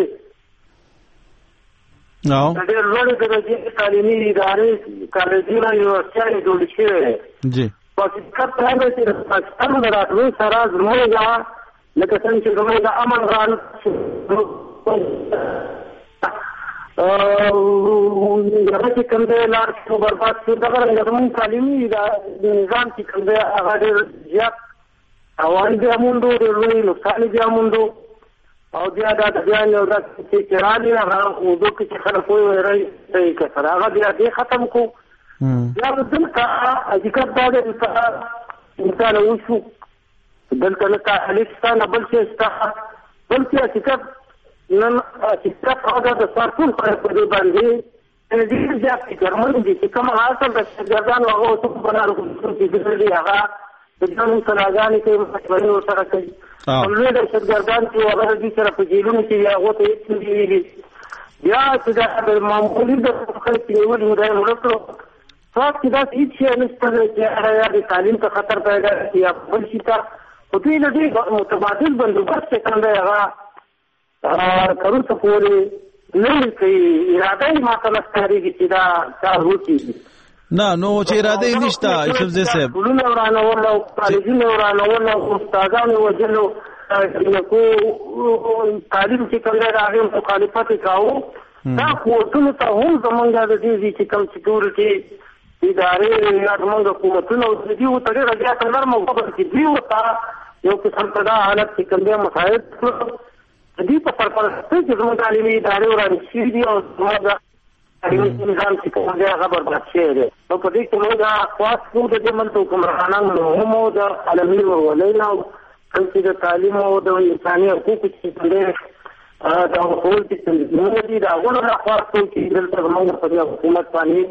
نو د ډېر لوړ درجه تعلیمي ادارې کالجونه یونیورسيټي جوړ شوی جی پاکستان راغی چې پاکستان د راتلو سره زموږ لکه څنګه چې زموږ د امن ران هغه چې کوم دی لار شو برباد شو دغه رنګه زموږ تعلیمي نظام چې کوم دی هغه ډېر زیات اوان بیا موندو ډېر لوی نقصان بیا موندو او بیا دا بیا یو ورځ چې رالي هغه اوبو کې چې خلک وایي رایي صحیح کړه هغه بیا دې ختم کو بیا دلته حقیقت دا دی چې انسان وشو دلته نه تعلیق شته نه بل څه شته بلکې حقیقت نن حقیقت هغه د سر ټول خلک په دې باندې ډېر زیات ګرمل دي چې کوم حاصل د شګردان هغه څه بنار کوي چې دې هغه د ځان سلاګانې کوي مشورې ورسره کوي ولې د شګردان چې هغه دې سره په جیلونو کې هغه ته هیڅ نه ویلي بیا چې دا د معمولي د خلک نیول هدايه ورکړو تاسو چې دا هیڅ نشته چې هغه د تعلیم ته خطر پیدا کوي یا بل شي ته په دې نه دي متبادل بندوبست څنګه هغه کارو ته پورې نه کوي اراده یې ماته نستاريږي چې دا کار وکړي نه نو چې اراده یې نشته یوسف زی صاحب ټولونه ورانه ولا کالجونه ورانه ولا استادانو وجلو کو تعلیم چې کوم راغی مخالفت کاوه دا کوټونو ته هم زمونږ د دې چې کوم سکیورټي ادارې یا زمونږ حکومتونه او دې او ترې راځي چې نرمه وګورئ چې دی وتا یو قسم ته حالت چې کوم دی مساعد دې په پرپرسته چې زموږ تعلیمي ادارې ورانشي دي او زموږ تعلیمي نظام چې کوم دی هغه برباد شوی دی نو په دې کې موږ خاص کوم د دې منځ حکمرانان هم او د عالمي ورولین او چې د تعلیم او د انساني حقوقو چې څنګه دا ټول چې څنګه دي دا غوړه خاص کوم چې دلته موږ په حکومت باندې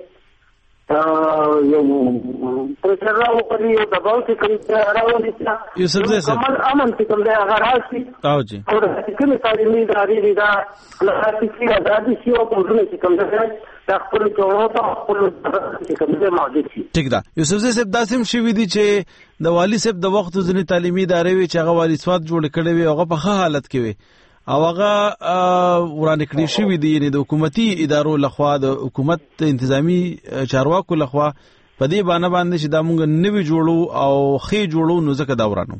یو پرېشر راو پرې یو دباو چې کوم راوړي یوسف زی صاحب امن چې کوم دی هغه راشي او جی او د کومې تعلیمي ادارې دي دا لاسي چې آزادي شي او کومه چې کوم دی دا خپل جوړو ته خپل چې کوم دی موجود شي ټیک ده یوسف زی صاحب داسم شوی دي چې د والی صاحب د وخت ځنې تعلیمي ادارې وي چې هغه والی سواد جوړ کړي وي هغه په ښه حالت کې وي او هغه ورانه کړی شوی دی یعنی د حکومتي ادارو لخوا د حکومت انتظامی چارواکو لخوا په دې باندې باندې چې دا مونږ نوی جوړو او خې جوړو نو ځکه دا ورانو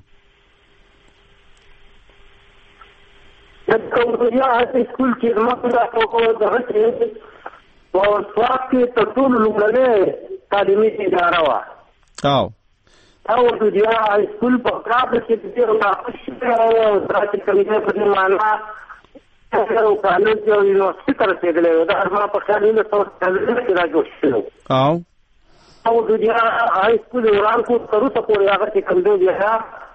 د کومیا سکول کې موږ دا کوو د هڅې او سواد کې ټول لومړنۍ تعلیمي اداره وا او او د دې سکول په کار کې د دې راځي او دراسه کوي په دې معنا او کالج او یونیورسيټي تر څنګه دا ما په خیال نه څو څه راځو شو او او د دې هاي سکول وران کو تر څو پورې هغه چې کوم دی ها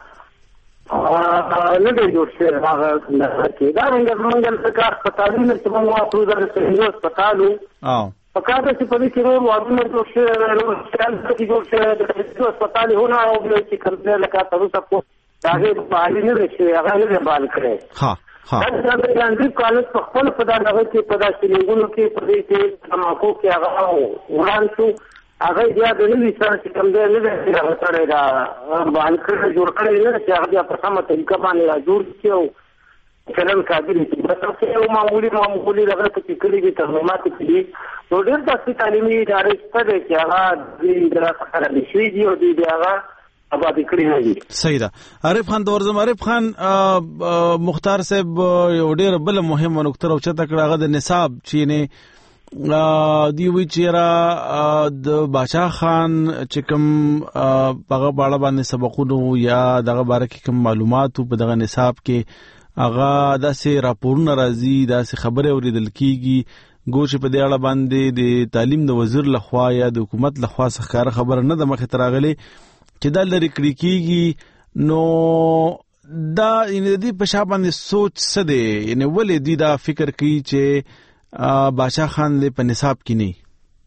نه دی جوړ شوی هغه کې دا څنګه موږ د کار په تعلیم کې موږ واپس درته یو سپټالو او پکاته چې په دې کې نور واګونه جوړ شوی نو ستل کې جوړ شوی د هسپتال هونه او بل چې کمپنی لکه تاسو تاسو هغه باندې نه رسي هغه نه بال کړي ها ها دا د انګریز کالج په خپل په دغه کې په داسې لګونو کې په دې کې تماکو کې هغه وران شو هغه بیا د نوې سره چې کوم دی نه دی هغه سره دا بال کړي جوړ کړي نه چې هغه په سمه طریقه باندې را جوړ کیو چلن قابل دي بس یو معمولی معمولی دغه په کلی کې ترمات کړي نو ډېر داسې تعلیمي ادارې شته چې هغه د دراسه سره نشي دي او د هغه آباد کړي نه دي صحیح ده عارف خان دورزم عارف خان مختار صاحب یو ډېر بل مهمه نقطه راوچته کړه هغه د نصاب چې نه دی وی چیرې د بادشاہ خان چې کوم هغه باندې باندې سبقونو یا دغه باره کې کوم معلومات په دغه نصاب کې هغه داسې راپورونه راځي داسې خبره اوریدل کیږي ګوښ په دې اړه باندې د تعلیم د وزیر لخوا یا د حکومت لخوا څخه خبره نه د مخه تراغلي چې دا لري کړی کیږي نو دا ان دې په شابه باندې سوچ څه دی یعنی ولې دې دا فکر کوي چې بادشاہ خان له په نصاب کې نه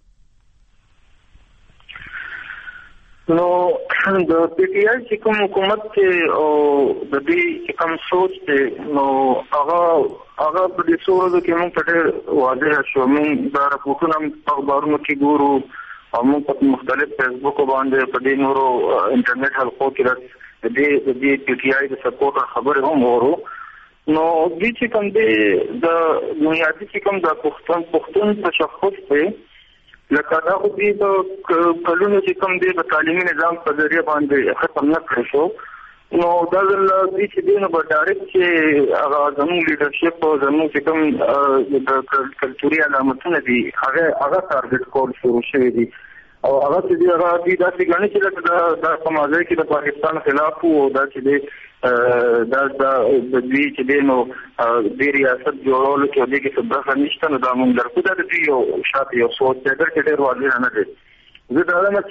نو د پی ټی آی چې کوم حکومت کې او د دې کوم سوچ ته نو هغه هغه په دې سوچ کې موږ ته واضح شو موږ دا راپورټونه په اخبارونو کې ګورو او موږ په مختلف فیسبوک باندې په دې نورو انټرنیټ حلقو کې د دې د دې پی ټی آی د سپورټ خبره هم ورو نو دې چې کوم د بنیادی چې کوم د پښتون پښتون تشخص ته لکه دا خو دې په کلونو چې کوم دی په تعلیمي نظام په ذریعه باندې ختم نه کړی شو نو دا دې چې دی نو په ډایرکټ چې هغه زموږ لیډرشپ او زموږ چې کوم د کلتوري علامتونه دي هغه هغه ټارګټ کول شروع شوی دي او هغه چې دی هغه دې داسې ګڼي چې لکه دا په مازه کې د پاکستان خلاف وو دا چې دی دا دا د دې چې دی نو د ریاست جوړولو کې دې کې څه برخه نشته نو دا موږ درکو دا دې یو شاته یو سوچ دی چې ډېر واضح نه دی زه دا وایم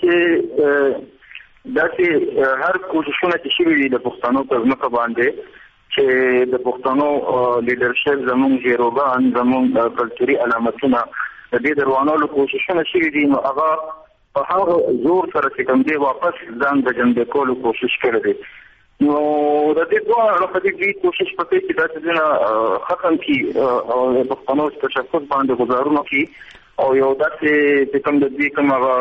چې دا چې هر کوششونه چې شوي دي د پښتنو په ځمکه باندې چې د پښتنو لیډرشپ زموږ ژیروګان زموږ کلتوري علامتونه د دې دروانولو کوششونه شوي دي نو هغه په هغه زور سره چې کوم دی واپس ځان د جنبې کولو کوشش کړی دی نو د دې دوه اړخو دې کوشش پکې چې دا څنګه ختم کی او د پښتنو تشکر باندې گزارونه کی او یو داسې کوم د دې کوم هغه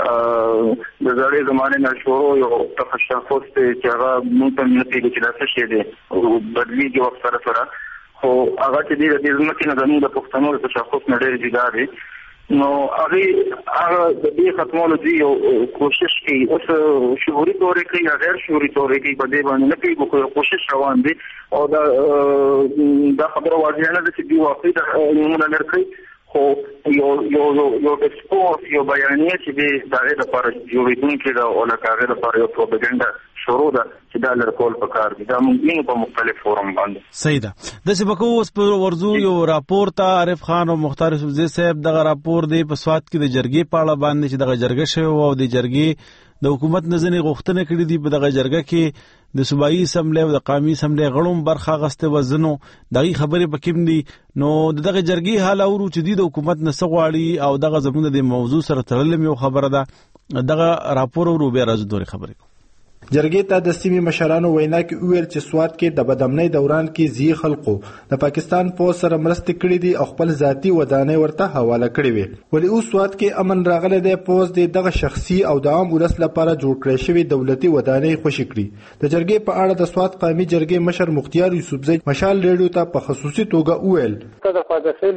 د زړې زمانه نه شروع یو تخصص چې هغه مونږ ته نه پیږي چې دا څه شی دی او بدلیږي وخت سره سره خو هغه چې د دې ځمکې نه زموږ د پښتنو تشکر نه ډېر جدا دی نو هغه هغه د دې ختمولو دی یو کوشش کوي اوس شعوري تور کې یا غیر شعوري تور کې په دې باندې نه کوي خو کوشش روان دي او دا دا خبره واضح نه ده چې دی واقعي د نمونه لري خو یو یو یو د سپورت یو بیانیه چې د دغه لپاره جوړیدونکو د اولکاغه لپاره یو پروپاګاندا شروع ده چې دا لرکول پکار دي دا موږ په مختلف فورم باندې صحیح ده د سبکو اوس په ورزو یو راپور ته عارف خان او مختار یوسفزی صاحب دغه راپور دی په سواد کې د جرګې په اړه باندې چې دغه جرګه شوی او د جرګې د حکومت نظرې غوښتنه کړې دي په دغه جرګه کې د صوبایي اسمبلی او د قومي اسمبلی غړو برخه غسته وزنو دغه خبرې پکې دي نو دغه جرګې حال اورو چې د حکومت نسغواړي او دغه زموږ د موضوع سره تړلې یو خبره ده دغه راپور ورو بیا راځو دوره خبرې جرګې ته د سیمې مشرانو وینا کې ویل چې سواد کې د بدامنۍ دوران کې زی خلکو د پاکستان په سره مرسته کړې دي او خپل ذاتی ودانۍ ورته حواله کړې وي ولې اوس سواد کې امن راغلی دی پوز دی دغه شخصي او د عام ولس لپاره جوړ کړی شوی دولتي ودانۍ خوشي کړي د جرګې په اړه د سواد قومي جرګې مشر مختار یوسفزی مشال ریډیو ته په خصوصي توګه وویل د فاضل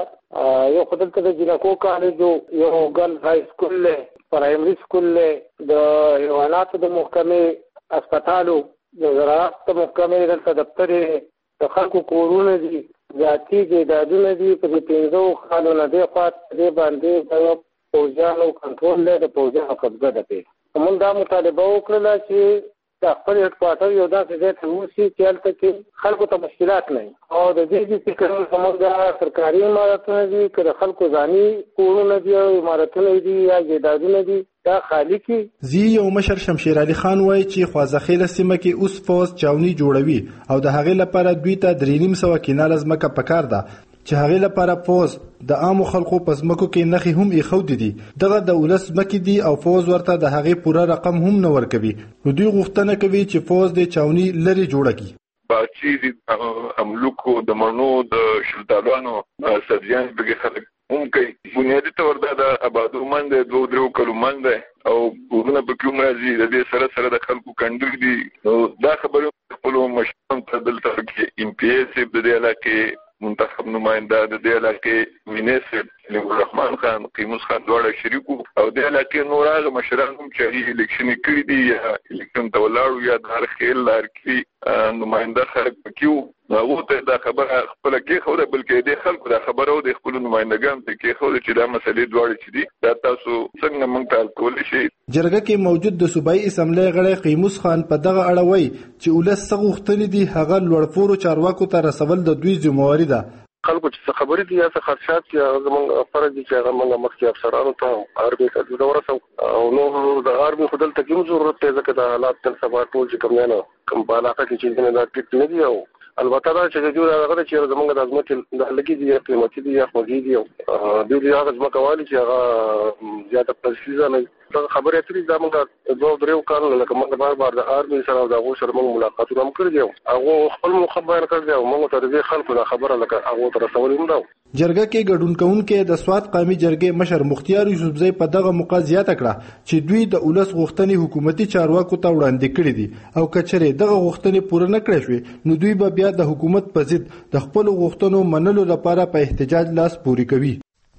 سره یو خدای ته د جنکو کالج یو ګل های سکول پرایمري سکول د حیواناتو د محکمې هسپتالو د زراعت د محکمې دلته دفتر د خلکو کورونه دي ذاتي جایدادونه دي په دې پنځو کالو نه دې خوا دې باندې د پوځیانو کنټرول دی د پوځیانو قبضه ده پې موږ دا مطالبه وکړله چې د خپل هډ کوارټر یو داسې ځای ته ووسي چې هلته کې خلکو ته مشکلات نه وي او د دې دي چې کوم زموږ د سرکاري عمارتونه دي که د خلکو ځاني کورونه دي او عمارتونه دي یا جایدادونه دي دا خالی کی زی یو مشر شمشیر علي خان وایي چې خوازخیل سیمه کې اوس فوز چاوني جوړوي او د هغې لپاره دوی ته درې نیم سوه کیناله ځمکه پکار ده چې هغې لپاره فوز د عامو خلکو په ځمکو کې نښې هم ایښودې دي دغه د ولس ځمکې دي او فوز ورته د هغې پوره رقم هم نه ورکوي نو دوی غوښتنه کوي چې فوز د چاوني لرې جوړه کړي باچی د املوکو د مڼو د شلتالوانو سبزیان بګي خلک هم کوي بنیادي تور د آبادومند دوه درو کلومند او ورونه په کوم راځي د دې سره سره د خلکو کندو دي نو دا خبره خپل مشران ته دلته کې ام پی ایس د دې علاقې منتخب نماینده د دې علاقې وینیسر لنګ الرحمن خان قیموس خان دواړه شریکو او د علاقې نور هغه مشران هم چې الیکشن کړي دي یا الیکشن ته ولاړو یا د هر خیل لار کې نماینده خلک پکیو هغه ته دا خبره خپل کې خو بلکې د خلکو دا خبره او د خپل نمائندګان ته کې خو چې دا مسلې دواړه چې دي دا تاسو څنګه مونږ ته کولای شي جرګه کې موجود د صوبایي اسمبلی غړی قیموس خان په دغه اړه وایي چې ولس څه غوښتنې دي هغه لوړپوړو چارواکو ته رسول د دوی ذمہواري ده خلکو چې خبرې دي یا څه خدشات یا زمونږ فرض دي چې هغه موږ مخکې افسرانو ته آرمي ته د ورسو او نو د آرمي خو دلته کوم ضرورت دی ځکه د حالات تل سبا ټول چې کوم نه کوم په علاقه کې چې نه دا ټیټ نه دی او البته دا چې جوړ هغه چې زمونږ د ازمت د لګي دي یا قیمتي دي یا خوږي دي او د دې هغه ځمکه والی چې هغه زیاته پرسیزه نه خبرې اترې دا موږ دوه درو کارونه لکه موږ بار بار د آرمي سره د هغو سره موږ ملاقاتونه هم کړي دي هغه خپل مخبر کړی دی او موږ ته د خلکو د خبره لکه هغه تر رسول هم دا جرګه کې ګډون کوونکې د سواد قومي جرګې مشر مختار یوسفزی په دغه موقع زیاته کړه چې دوی د ولس غوښتنې حکومتي چارواکو ته وړاندې کړي دي او کچره دغه غوښتنې پوره نه کړې شوې نو دوی به بیا د حکومت په ضد د خپل غوښتنو منلو لپاره په احتجاج لاس پوري کوي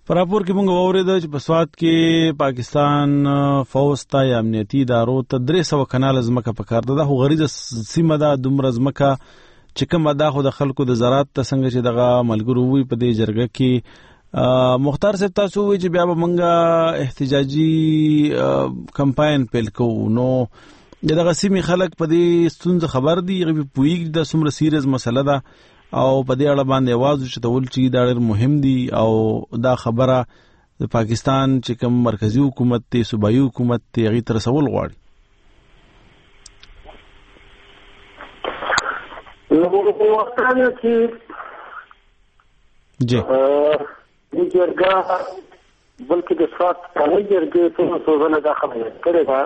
راپور کې موږ واورېده چې په سوات کې پاکستان فوج ته یا امنیتي ادارو ته درې سوه کناله ځمکه پکار ده. دا خو غریزه سیمه ده، دومره ځمکه چې کومه ده خو د خلکو د زراعت ته څنګه چې دغه ملګرو وي په دې جرګه کې. مختار صاحب تاسو وایي چې بیا به موږ احتجاجي کمپاین پیل کوو، نو دغه سیمې خلک په دې ستونزه خبر دي، هغوی پوهېږي دا څومره سیریز مسله ده او په دې اړه باندې اواز اوچتول چې دا ډېر مهم دي او دا خبره د پاکستان چې کوم مرکزي حکومت دی، صوبایي حکومت دی، هغې ته رسول غواړي. جی د جرګه بلکې د سوات قانوني جرګې څو سوزنه دا خبره کړې ده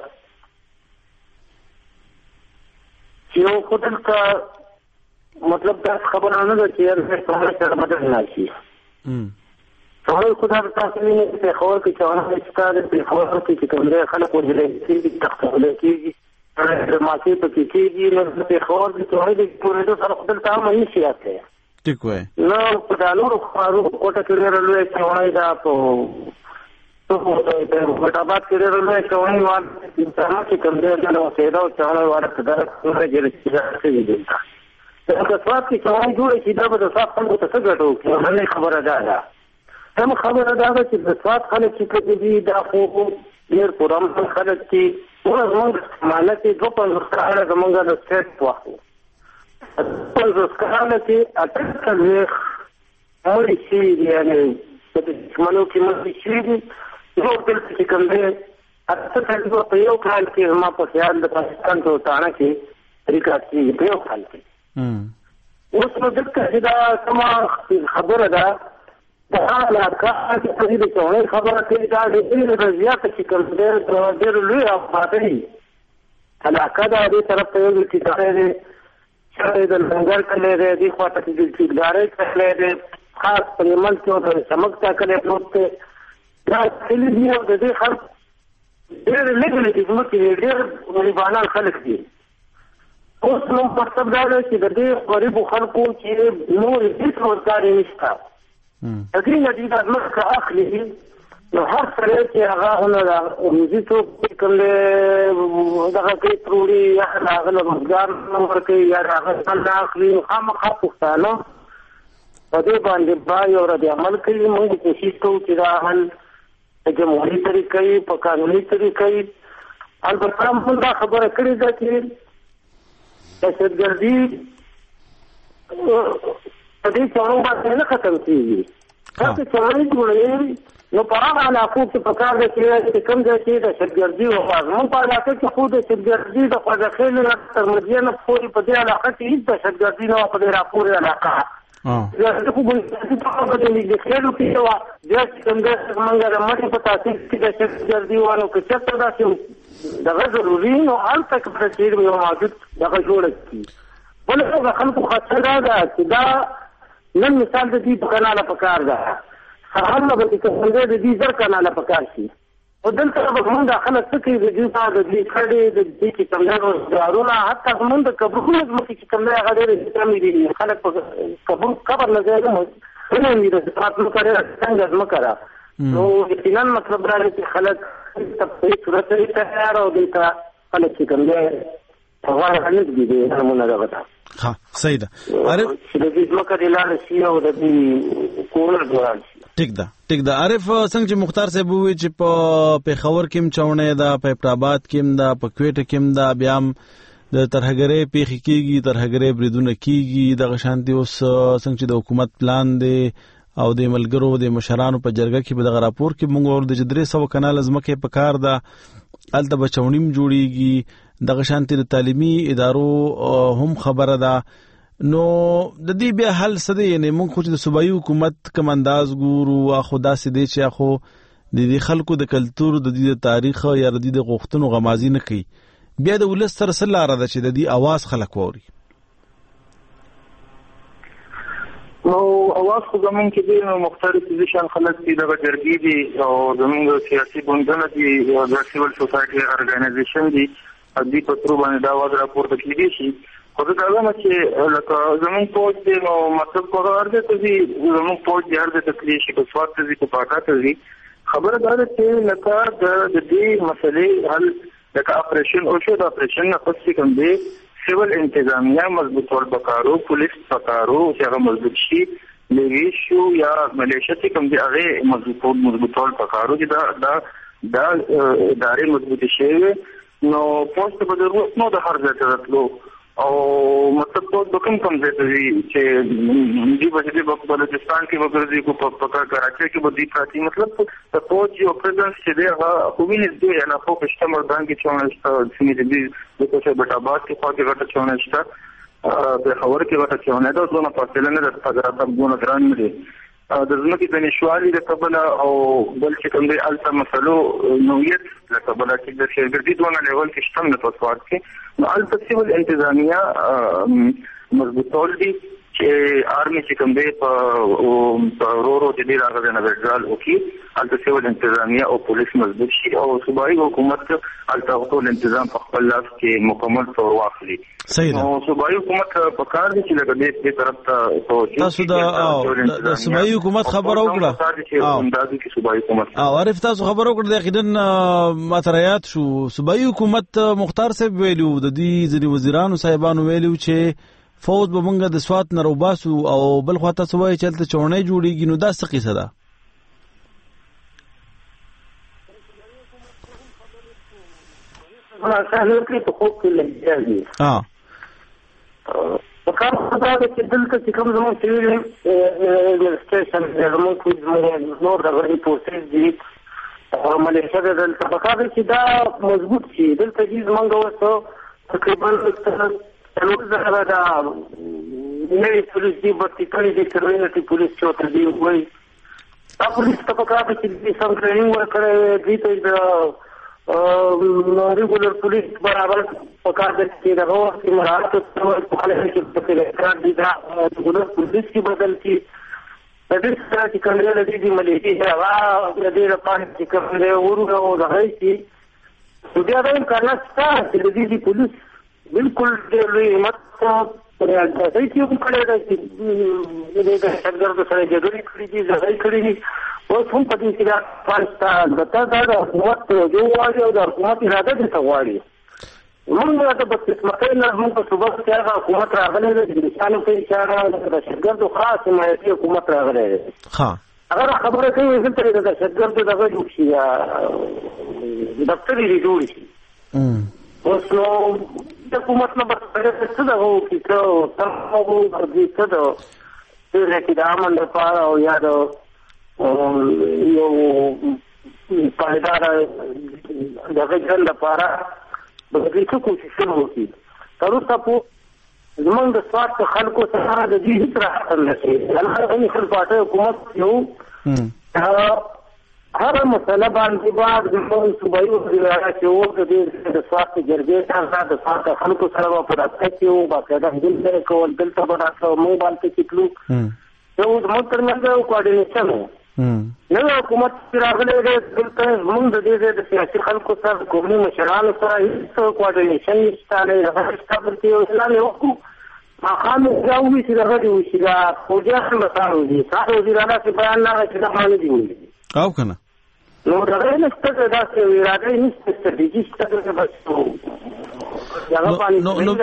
چې یو خو دلته مطلب دا خبره نه ده چې هر څه سره بدل نه شي. سوال خو دا تاسو نه په خبر کې چې انا ستاره په خبر کې چې کوم ځای خلک ورغلي چې تخصص کېږي د ماکي په کې کېږي نو په خبر کې ټول دې ټول دې سره خپل تام نه شي راځي. ټیک وای نو په دالو خارو کوټه کې ورلوي چې ونای دا په په وټابات کې ورلوي چې ونای وان چې کوم ځای نه وسیدا او چې ونای ورته دا څنګه چې دې دا سوات کې څنګه جوړ شي دا به د سوات خلکو ته څه ګټو کې نه خبره ده ده هم خبره ده چې د سوات خلک چې دي دا خو ډېر پرام خلک چې موږ مالک دوه پنځه کاله زمونږ د سټیټ واخو پنځه کاله چې اته کله موري شي یعنی د منو کې موري شي نو د چې کوم دی اته کله په یو کال کې ما په خیال د پاکستان ته تاڼه کې ریکارډ په یو کال کې اوس نو دلته چې دا کومه خبره ده دا علاقه چې د څومره خبره کوي دا ډېر زیات چې کوم ډېر ډېر لوی افغاني علاقه ده دې طرف ته یو چې دا چې د لنګر کله دې دی خو ته چې څګدارې کله دې خاص په یمن کې د سمکتا کله پروت دا کلی دی او د دې خلک ډېر لګل چې موږ کې ډېر غریبانه خلک دي. اوس نو مطلب دا دی چې د دې غریبو خلکو چې نور هیڅ روزګار نشته د دې نتیجه موږ اخلي نو هر سره چې هغه نه روزي څوک کوم دغه کوي پروړي یا هغه روزګار نه ورکوي یا هغه نه اخلي خامخا پښتانه په دې باندې باید یو ردي عمل کوي. موږ کوشش کوو چې دا حل په جمهوري طریقې په قانوني طریقې البته موږ دا خبره کړې ده چې دهشتګردي په دې چارو باندې نه ختم کېږي. تاسو چارې جوړوي نو په هغه علاقو کې په کار ده چې کوم ځای کې دهشتګردي وغواړي. موږ په علاقه کې خو دهشتګردي د خوځښت نه تر مدینه پورې په دې علاقه کې هیڅ دهشتګردي نه په دې راپورې علاقه زه خو په دې کې خېلو کې و چې کوم ځای څنګه د مټي په تاسیس کې دهشتګردي وانه کې چې تاسو دغه ضروري نو هر تک په چیر یو موجود دغه جوړ کی بل هغه خلکو خاطر دا چې دا نن مثال د دې په کاناله په کار ده هغه به چې څنګه د دې زر کاناله په کار شي او دلته به موږ داخله سکه د دې په د دې کړي د دې چې څنګه دارونه حتی موږ د قبرونو چې څنګه هغه دې اسلامي دي خلک په قبر قبر نه ځای نه نه دې تاسو کړه څنګه مکرا نو یقینا مطلب دا چې خلک په صورت کې تیار او د خلک چې کوم دی هغه هلک دي نمونه راغله. ها صحیح ده. عارف چې د دې مکه د لاله شي او د دې کول دوان ټیک ده ټیک ده. عارف څنګه چې مختار صاحب وی چې په پیښور کې مچونه ده، په پټاباد کې ده، په کوټه کې ده، بیا د ترهګرې پیښ کېږي، ترهګرې بریدونه کېږي د غشانتي. اوس څنګه چې د حکومت پلان دی او د ملګرو د مشرانو په جرګه کې به د راپور کې موږ ور د درې سوه کنال ځمکې په کار ده الته بچونیم جوړیږي د غشانتي د تعلیمي ادارو هم خبره ده. نو د دې بیا حل څه دی؟ یعنی موږ خو چې د صوبایي حکومت کوم انداز ګورو اخو داسې دی چې اخو د دې خلکو د کلتور د دې تاریخ یا د دې د غوښتنو غمازي نه کوي، بیا د ولس سره سره لاره ده چې د دې आवाज خلک ووري. نو اواز خو زمون کې دي مختلف پوزیشن خلک دي د جرګې دي او زموږ سیاسي ګوندونه دي او د سیول سوسایټي ارګنایزیشن دي د دې په تر باندې دا اواز راپورته کیږي شي خو دا هغه چې لکه زمونږ پوج دی نو مطلب قرار دی چې زمونږ پوج دی هر د تکلیف شي په سواد ته ځي په پاکه ته ځي خبره دا ده چې لکه د دې مسلې حل لکه اپریشن او شو د اپریشن نه پس کوم دی سیول انتظامیه مضبوطول پکارو پولیس پکارو چې هغه مضبوط شي لیویشو یا ملیشیا چې کوم دی هغه مضبوطول مضبوطول پکارو چې دا دا دا ادارې مضبوطی شي نو پوسټ په ضرورت نو د هر ځای ته راتلو او مطلب په کوم کوم ځای ته چې دی په دې په بلوچستان کې وګرځي کو په کراچي کې به دي پاتې مطلب د پوج یو پریزنس چې دی هغه خو ویني دی نه خو په شتمل باندې چې ونه سمې دي د کوڅه بټاباد کې خو کې غټه چونه شته د خبر کې غټه چونه ده څونه فاصله نه د حضرت ابو نگران نه د ځمکې د نشوالي د قبله او بل چې کوم دی الته مسلو نوعیت د قبله چې د شهرګردي دونه لیول کې شتم نه پسواد کې نو الته سیول انتظامیه مضبوطول دي چې آرمي چې کوم دی په رورو چې دی راغلی نه ویډرال وکړي الته سیول انتظامیه او پولیس مضبوط شي او صوبایي حکومت الته ټول انتظام په خپل لاس کې مکمل طور واخلي نو صوبایي حکومت په کار دي چې لکه دې طرف ته تاسو د د صوبایي حکومت خبر وکړه او اندازې کې صوبایي حکومت او عارف تاسو خبر وکړه د یقینا ماتریات شو صوبایي حکومت مختار صاحب ویلو د دې ځینې وزیرانو صاحبانو ویلو چې فوج به مونږه د سوات نه روباسو او بل خوا تاسو وایي چې هلته چونې جوړیږي نو دا څه قصه ده سهل کې په خوب کې لګیږي ها په کار خبره ده چې دلته چې کوم زموږ سیویل سټیشن زموږ کوم نور د غړي پروسس دي او ملیشیا د دلته په کار چې دا مضبوط شي دلته چې زمونږ وسو تقریبا نو زه دا نه پولیس دی ورته کړی دی کمیونټي پولیس چوتره دی وای دا پولیس په کار کې چې څنګه ټریننګ ورکړی دی ته دا ریګولر پولیس برابر په کار کې دا هو چې مراد په حاله کې په کار دی دا ریګولر پولیس کې بدل کی د دې سره چې کومه د دې مليشي هوا د دې لپاره چې کومه ورو او راځي نو بیا دا امکانات شته چې د دې پولیس بالکل ډېر مت په راځي چې کوم کړه دا چې دغه څنګه سره جوړې کړې دي ځای کړې دي او څوم په دې کې دا پاستا دته دا د حکومت یو واجب او د حکومت اراده دي تغواړي موږ ته په قسمت نه موږ په صبح کې هغه حکومت راغلی دی د انسانو په اشاره د شګردو خاص مایي حکومت راغلی دی ها هغه خبره کوي چې د شګردو دغه جوړ شي یا دفتر یې جوړ شي اوس نو د حکومت نه بهر څه دا وو چې تاسو هغه د څه دا چې چې د امن لپاره او یا د یو پایدار دغه ژوند لپاره د دې څه کوششونه وکړي تر اوسه په زمونږ د سوات خلکو سره د دې هیڅ راحت نه شي هغه خپل پاټه حکومت یو هر مسله باندې بعد زموږ صوبایي وزیرانو چې وو د دې د سوات جرګې څخه د سوات خلکو سره په راځي چې وو باقاعده دلته کول دلته به راځو مو باندې چې کلو یو زموږ ترمنځ یو کوارډینیشن و نو حکومت راغلی دی دلته زموږ د دې د سیاسي خلکو سره قومي مشرانو سره هیڅ کوارډینیشن نشته نه هغه څه چې اسلام یو کو مقام راوي چې دغه دی چې دا خوځه هم مثال دي تاسو وزیرانو چې بیان نه کړی دا باندې دی او کنه نو دا نه ستاسو دا چې اراده نشته ستراتیژي ستاسو بس یا نو نو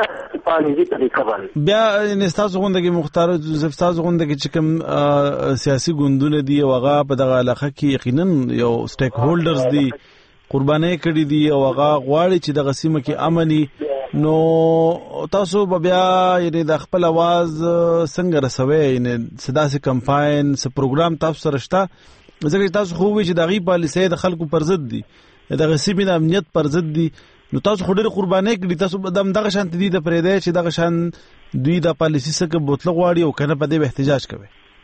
بیا نستاسو غونډه مختار زفتاسو غونډه چې کوم سیاسي ګوندونه دي او هغه په دغه علاقه کې یقینا یو سټیک هولډرز دي قرباني کړي دي او هغه غواړي چې دغه سیمه کې امني نو تاسو بیا یعنی د خپل आवाज څنګه رسوي یعنی سداسي کمپاین س پروګرام تاسو سره شته ځکه تاسو خو وی چې دغه پالیسي د خلکو پر ضد دي دغه سیمه د امنیت پر ضد دي نو تاسو خو ډېر قرباني کړی تاسو دم دغه شان دي د پرې دی چې دغه شان دوی د پالیسي څخه بوتل غواړي او کنه په دې احتجاج کوي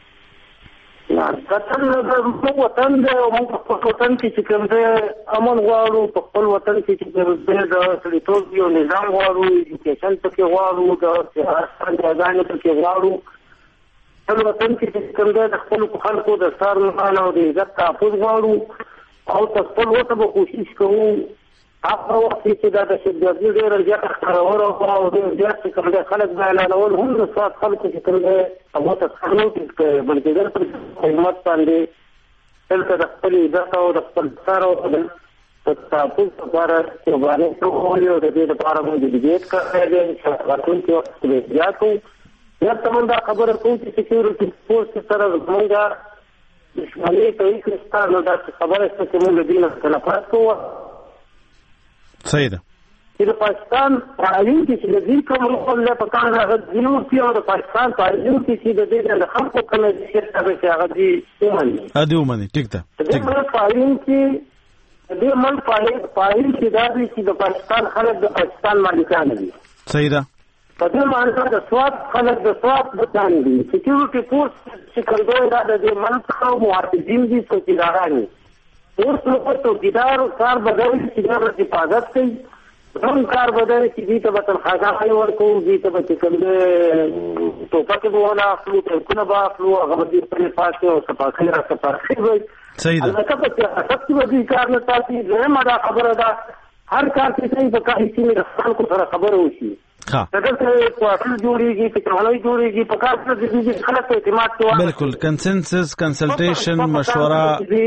وطن د وطن د وطن کې کوم څه امن غواړو په خپل وطن کې چې د سړیتوب یو نظام غواړو ایجوکیشن ته غواړو د سیاست ځانګړي ته غواړو په وطن کې کوم د خپل خلکو د سر نه او د عزت تحفظ غواړو او تاسو ته به کوشش کوو هغه وخت چې دا د شدګردي ډېره زیاته خپرونه او ډېر زیات چې کوم خلک به اعلانول هم د سواد خلکو چې کوم دی هغه ته څرګندول کېږي بلکې دلته په خدمت باندې دلته د خپل عزت او د خپل سر او د تحفظ لپاره قربانۍ ورکولې او د دې لپاره موږ ډیبیټ کړی دی چې راتلونکي وخت کې به زیات کړو یا ته موږ دا خبره کوو چې سکیورټي فورس سره زموږ دشمني کوي کړستا نو دا خبره څه چې موږ دې نه تلفات کوو صحیح ده چې د پاکستان تعلیم کې چې د دې کوم خپل په کار راغلی نو چې د پاکستان تعلیم کې چې د دې د خلکو کومه شرکت به چې هغه دې ومني ا دې ومني ټیک ده ټیک ده تعلیم کې د دې مل تعلیم چې دا دي چې د پاکستان خلک د پاکستان مالکان دي صحیح ده په دې معنی د سواد خلک د سواد بچان دي سکیورټي فورس چې کوم دا د دې ملک او محافظین دي څوکیداران اوس نو په څوکیدار کار بدل چې د حفاظت کوي هم کار بدل چې دې ته به تنخواهګانې ورکوو دې ته به چې کوم دی ټوپکې به ونه اخلو ټینکونه به اخلو هغه به دې پرې پاتې او صفاقۍ را صفاقۍ وي صحیح ده البته په سیاست کې به دې کار نه ساتي دویمه دا خبره ده هر کار چې کوي په کار کې د خلکو سره خبره وشي دغه کوارټر جوړیږي پټرولای جوړیږي په کار کې د خلکو اعتماد کوي بالکل کنسنسس کنسلټیشن مشوره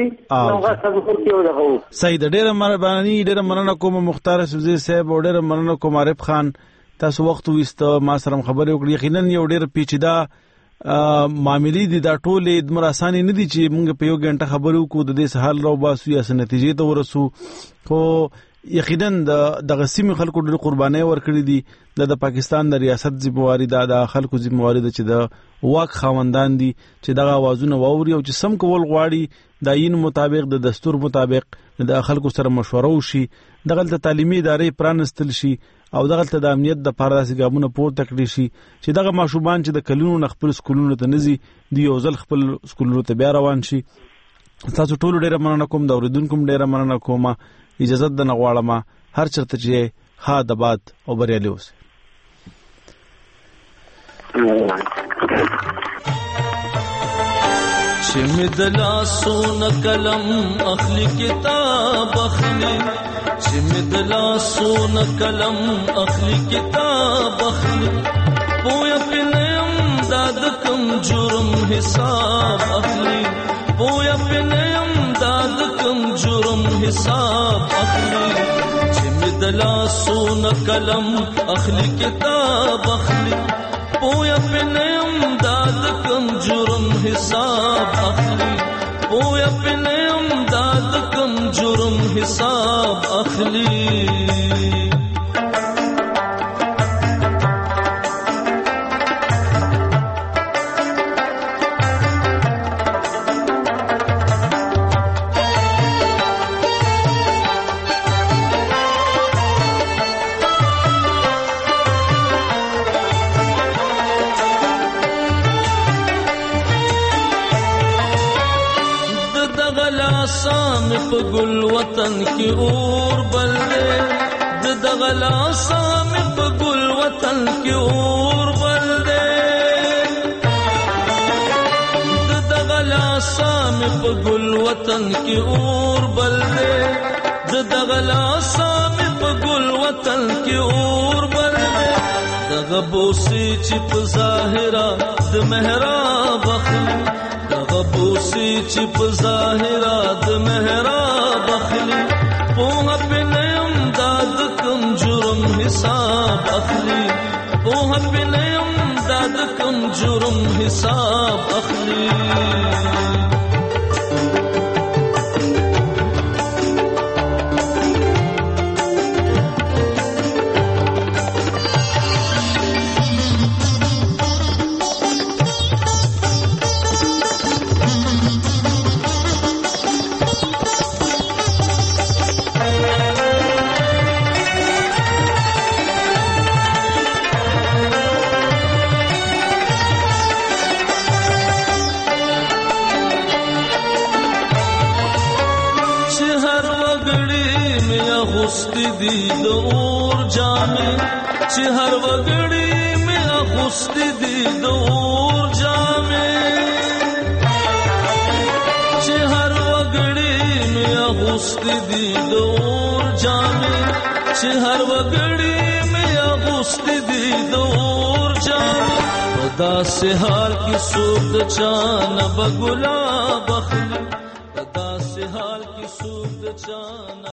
او صحیح ده ډیره مهرباني ډیره مننه کوم مختار سوزي صاحب او ډیره مننه کوم عارف خان تاسو وخت وست ما سره خبرې وکړې یقینا یو ډیر پیچیده معاملې دي دا ټول د مراساني نه دي چې موږ په یو غنټه خبرو کو د دې سهال راو باسو یا نتیجې ته ورسو خو یقینا د غسیم خلکو د قربانۍ ورکړي دي د پاکستان د ریاست ذمہواری ده د خلکو ذمہواری ده چې د واک خاوندان دي چې دغه आवाजونه ووري او چې سم کول غواړي د عین مطابق د دستور مطابق د خلکو سره مشوره وشي دغه د تعلیمي ادارې پرانستل شي او دغه د امنیت د پاره داسې ګامونه پورته کړی شي چې دغه ماشومان چې د کلونو خپل سکولونو ته نزي دی یو ځل خپل سکولونو ته بیا روان شي تاسو ټول ډیره مننه کوم د اوریدونکو ډیره مننه کوم اجازه د نغواړم هر چرته چې ها د باد او بریالي اوسه چې مدلا سون کلم اخلي کتاب اخلي چې مدلا سون کلم اخلي کتاب اخلي پویا پنیم داد کم جرم حساب اخلي پویا پنیم داد کم جرم حساب اخلي چې مدلا سون کلم اخلي کتاب اخلي پویا پنیم داد کم جرم حساب اخلي پویا پنیم داد کم جرم حساب اخلي په ګل وطن کې اور بل دې د دغلا سام په ګل وطن کې اور بل دې د دغلا سام په ګل وطن کې اور بل دې د دغلا سام په ګل وطن کې اور بل دې دغه بوسي چې په ظاهرا د محراب اخلي دغه بوسي چې په ظاهرا د محراب اخلي پوها پنیم داد کم جرم حساب اخلي پوها پنیم داد کم جرم حساب اخلي دی د اور جامې چې هر وګړي مې اغوستې دي د اور جامې چې هر وګړي مې اغوستې دي د اور جامې چې هر وګړي مې اغوستې دي د اور جامې په داسې حال کې څوک د چا نه به ګلاب اخلي په داسې حال کې څوک د چا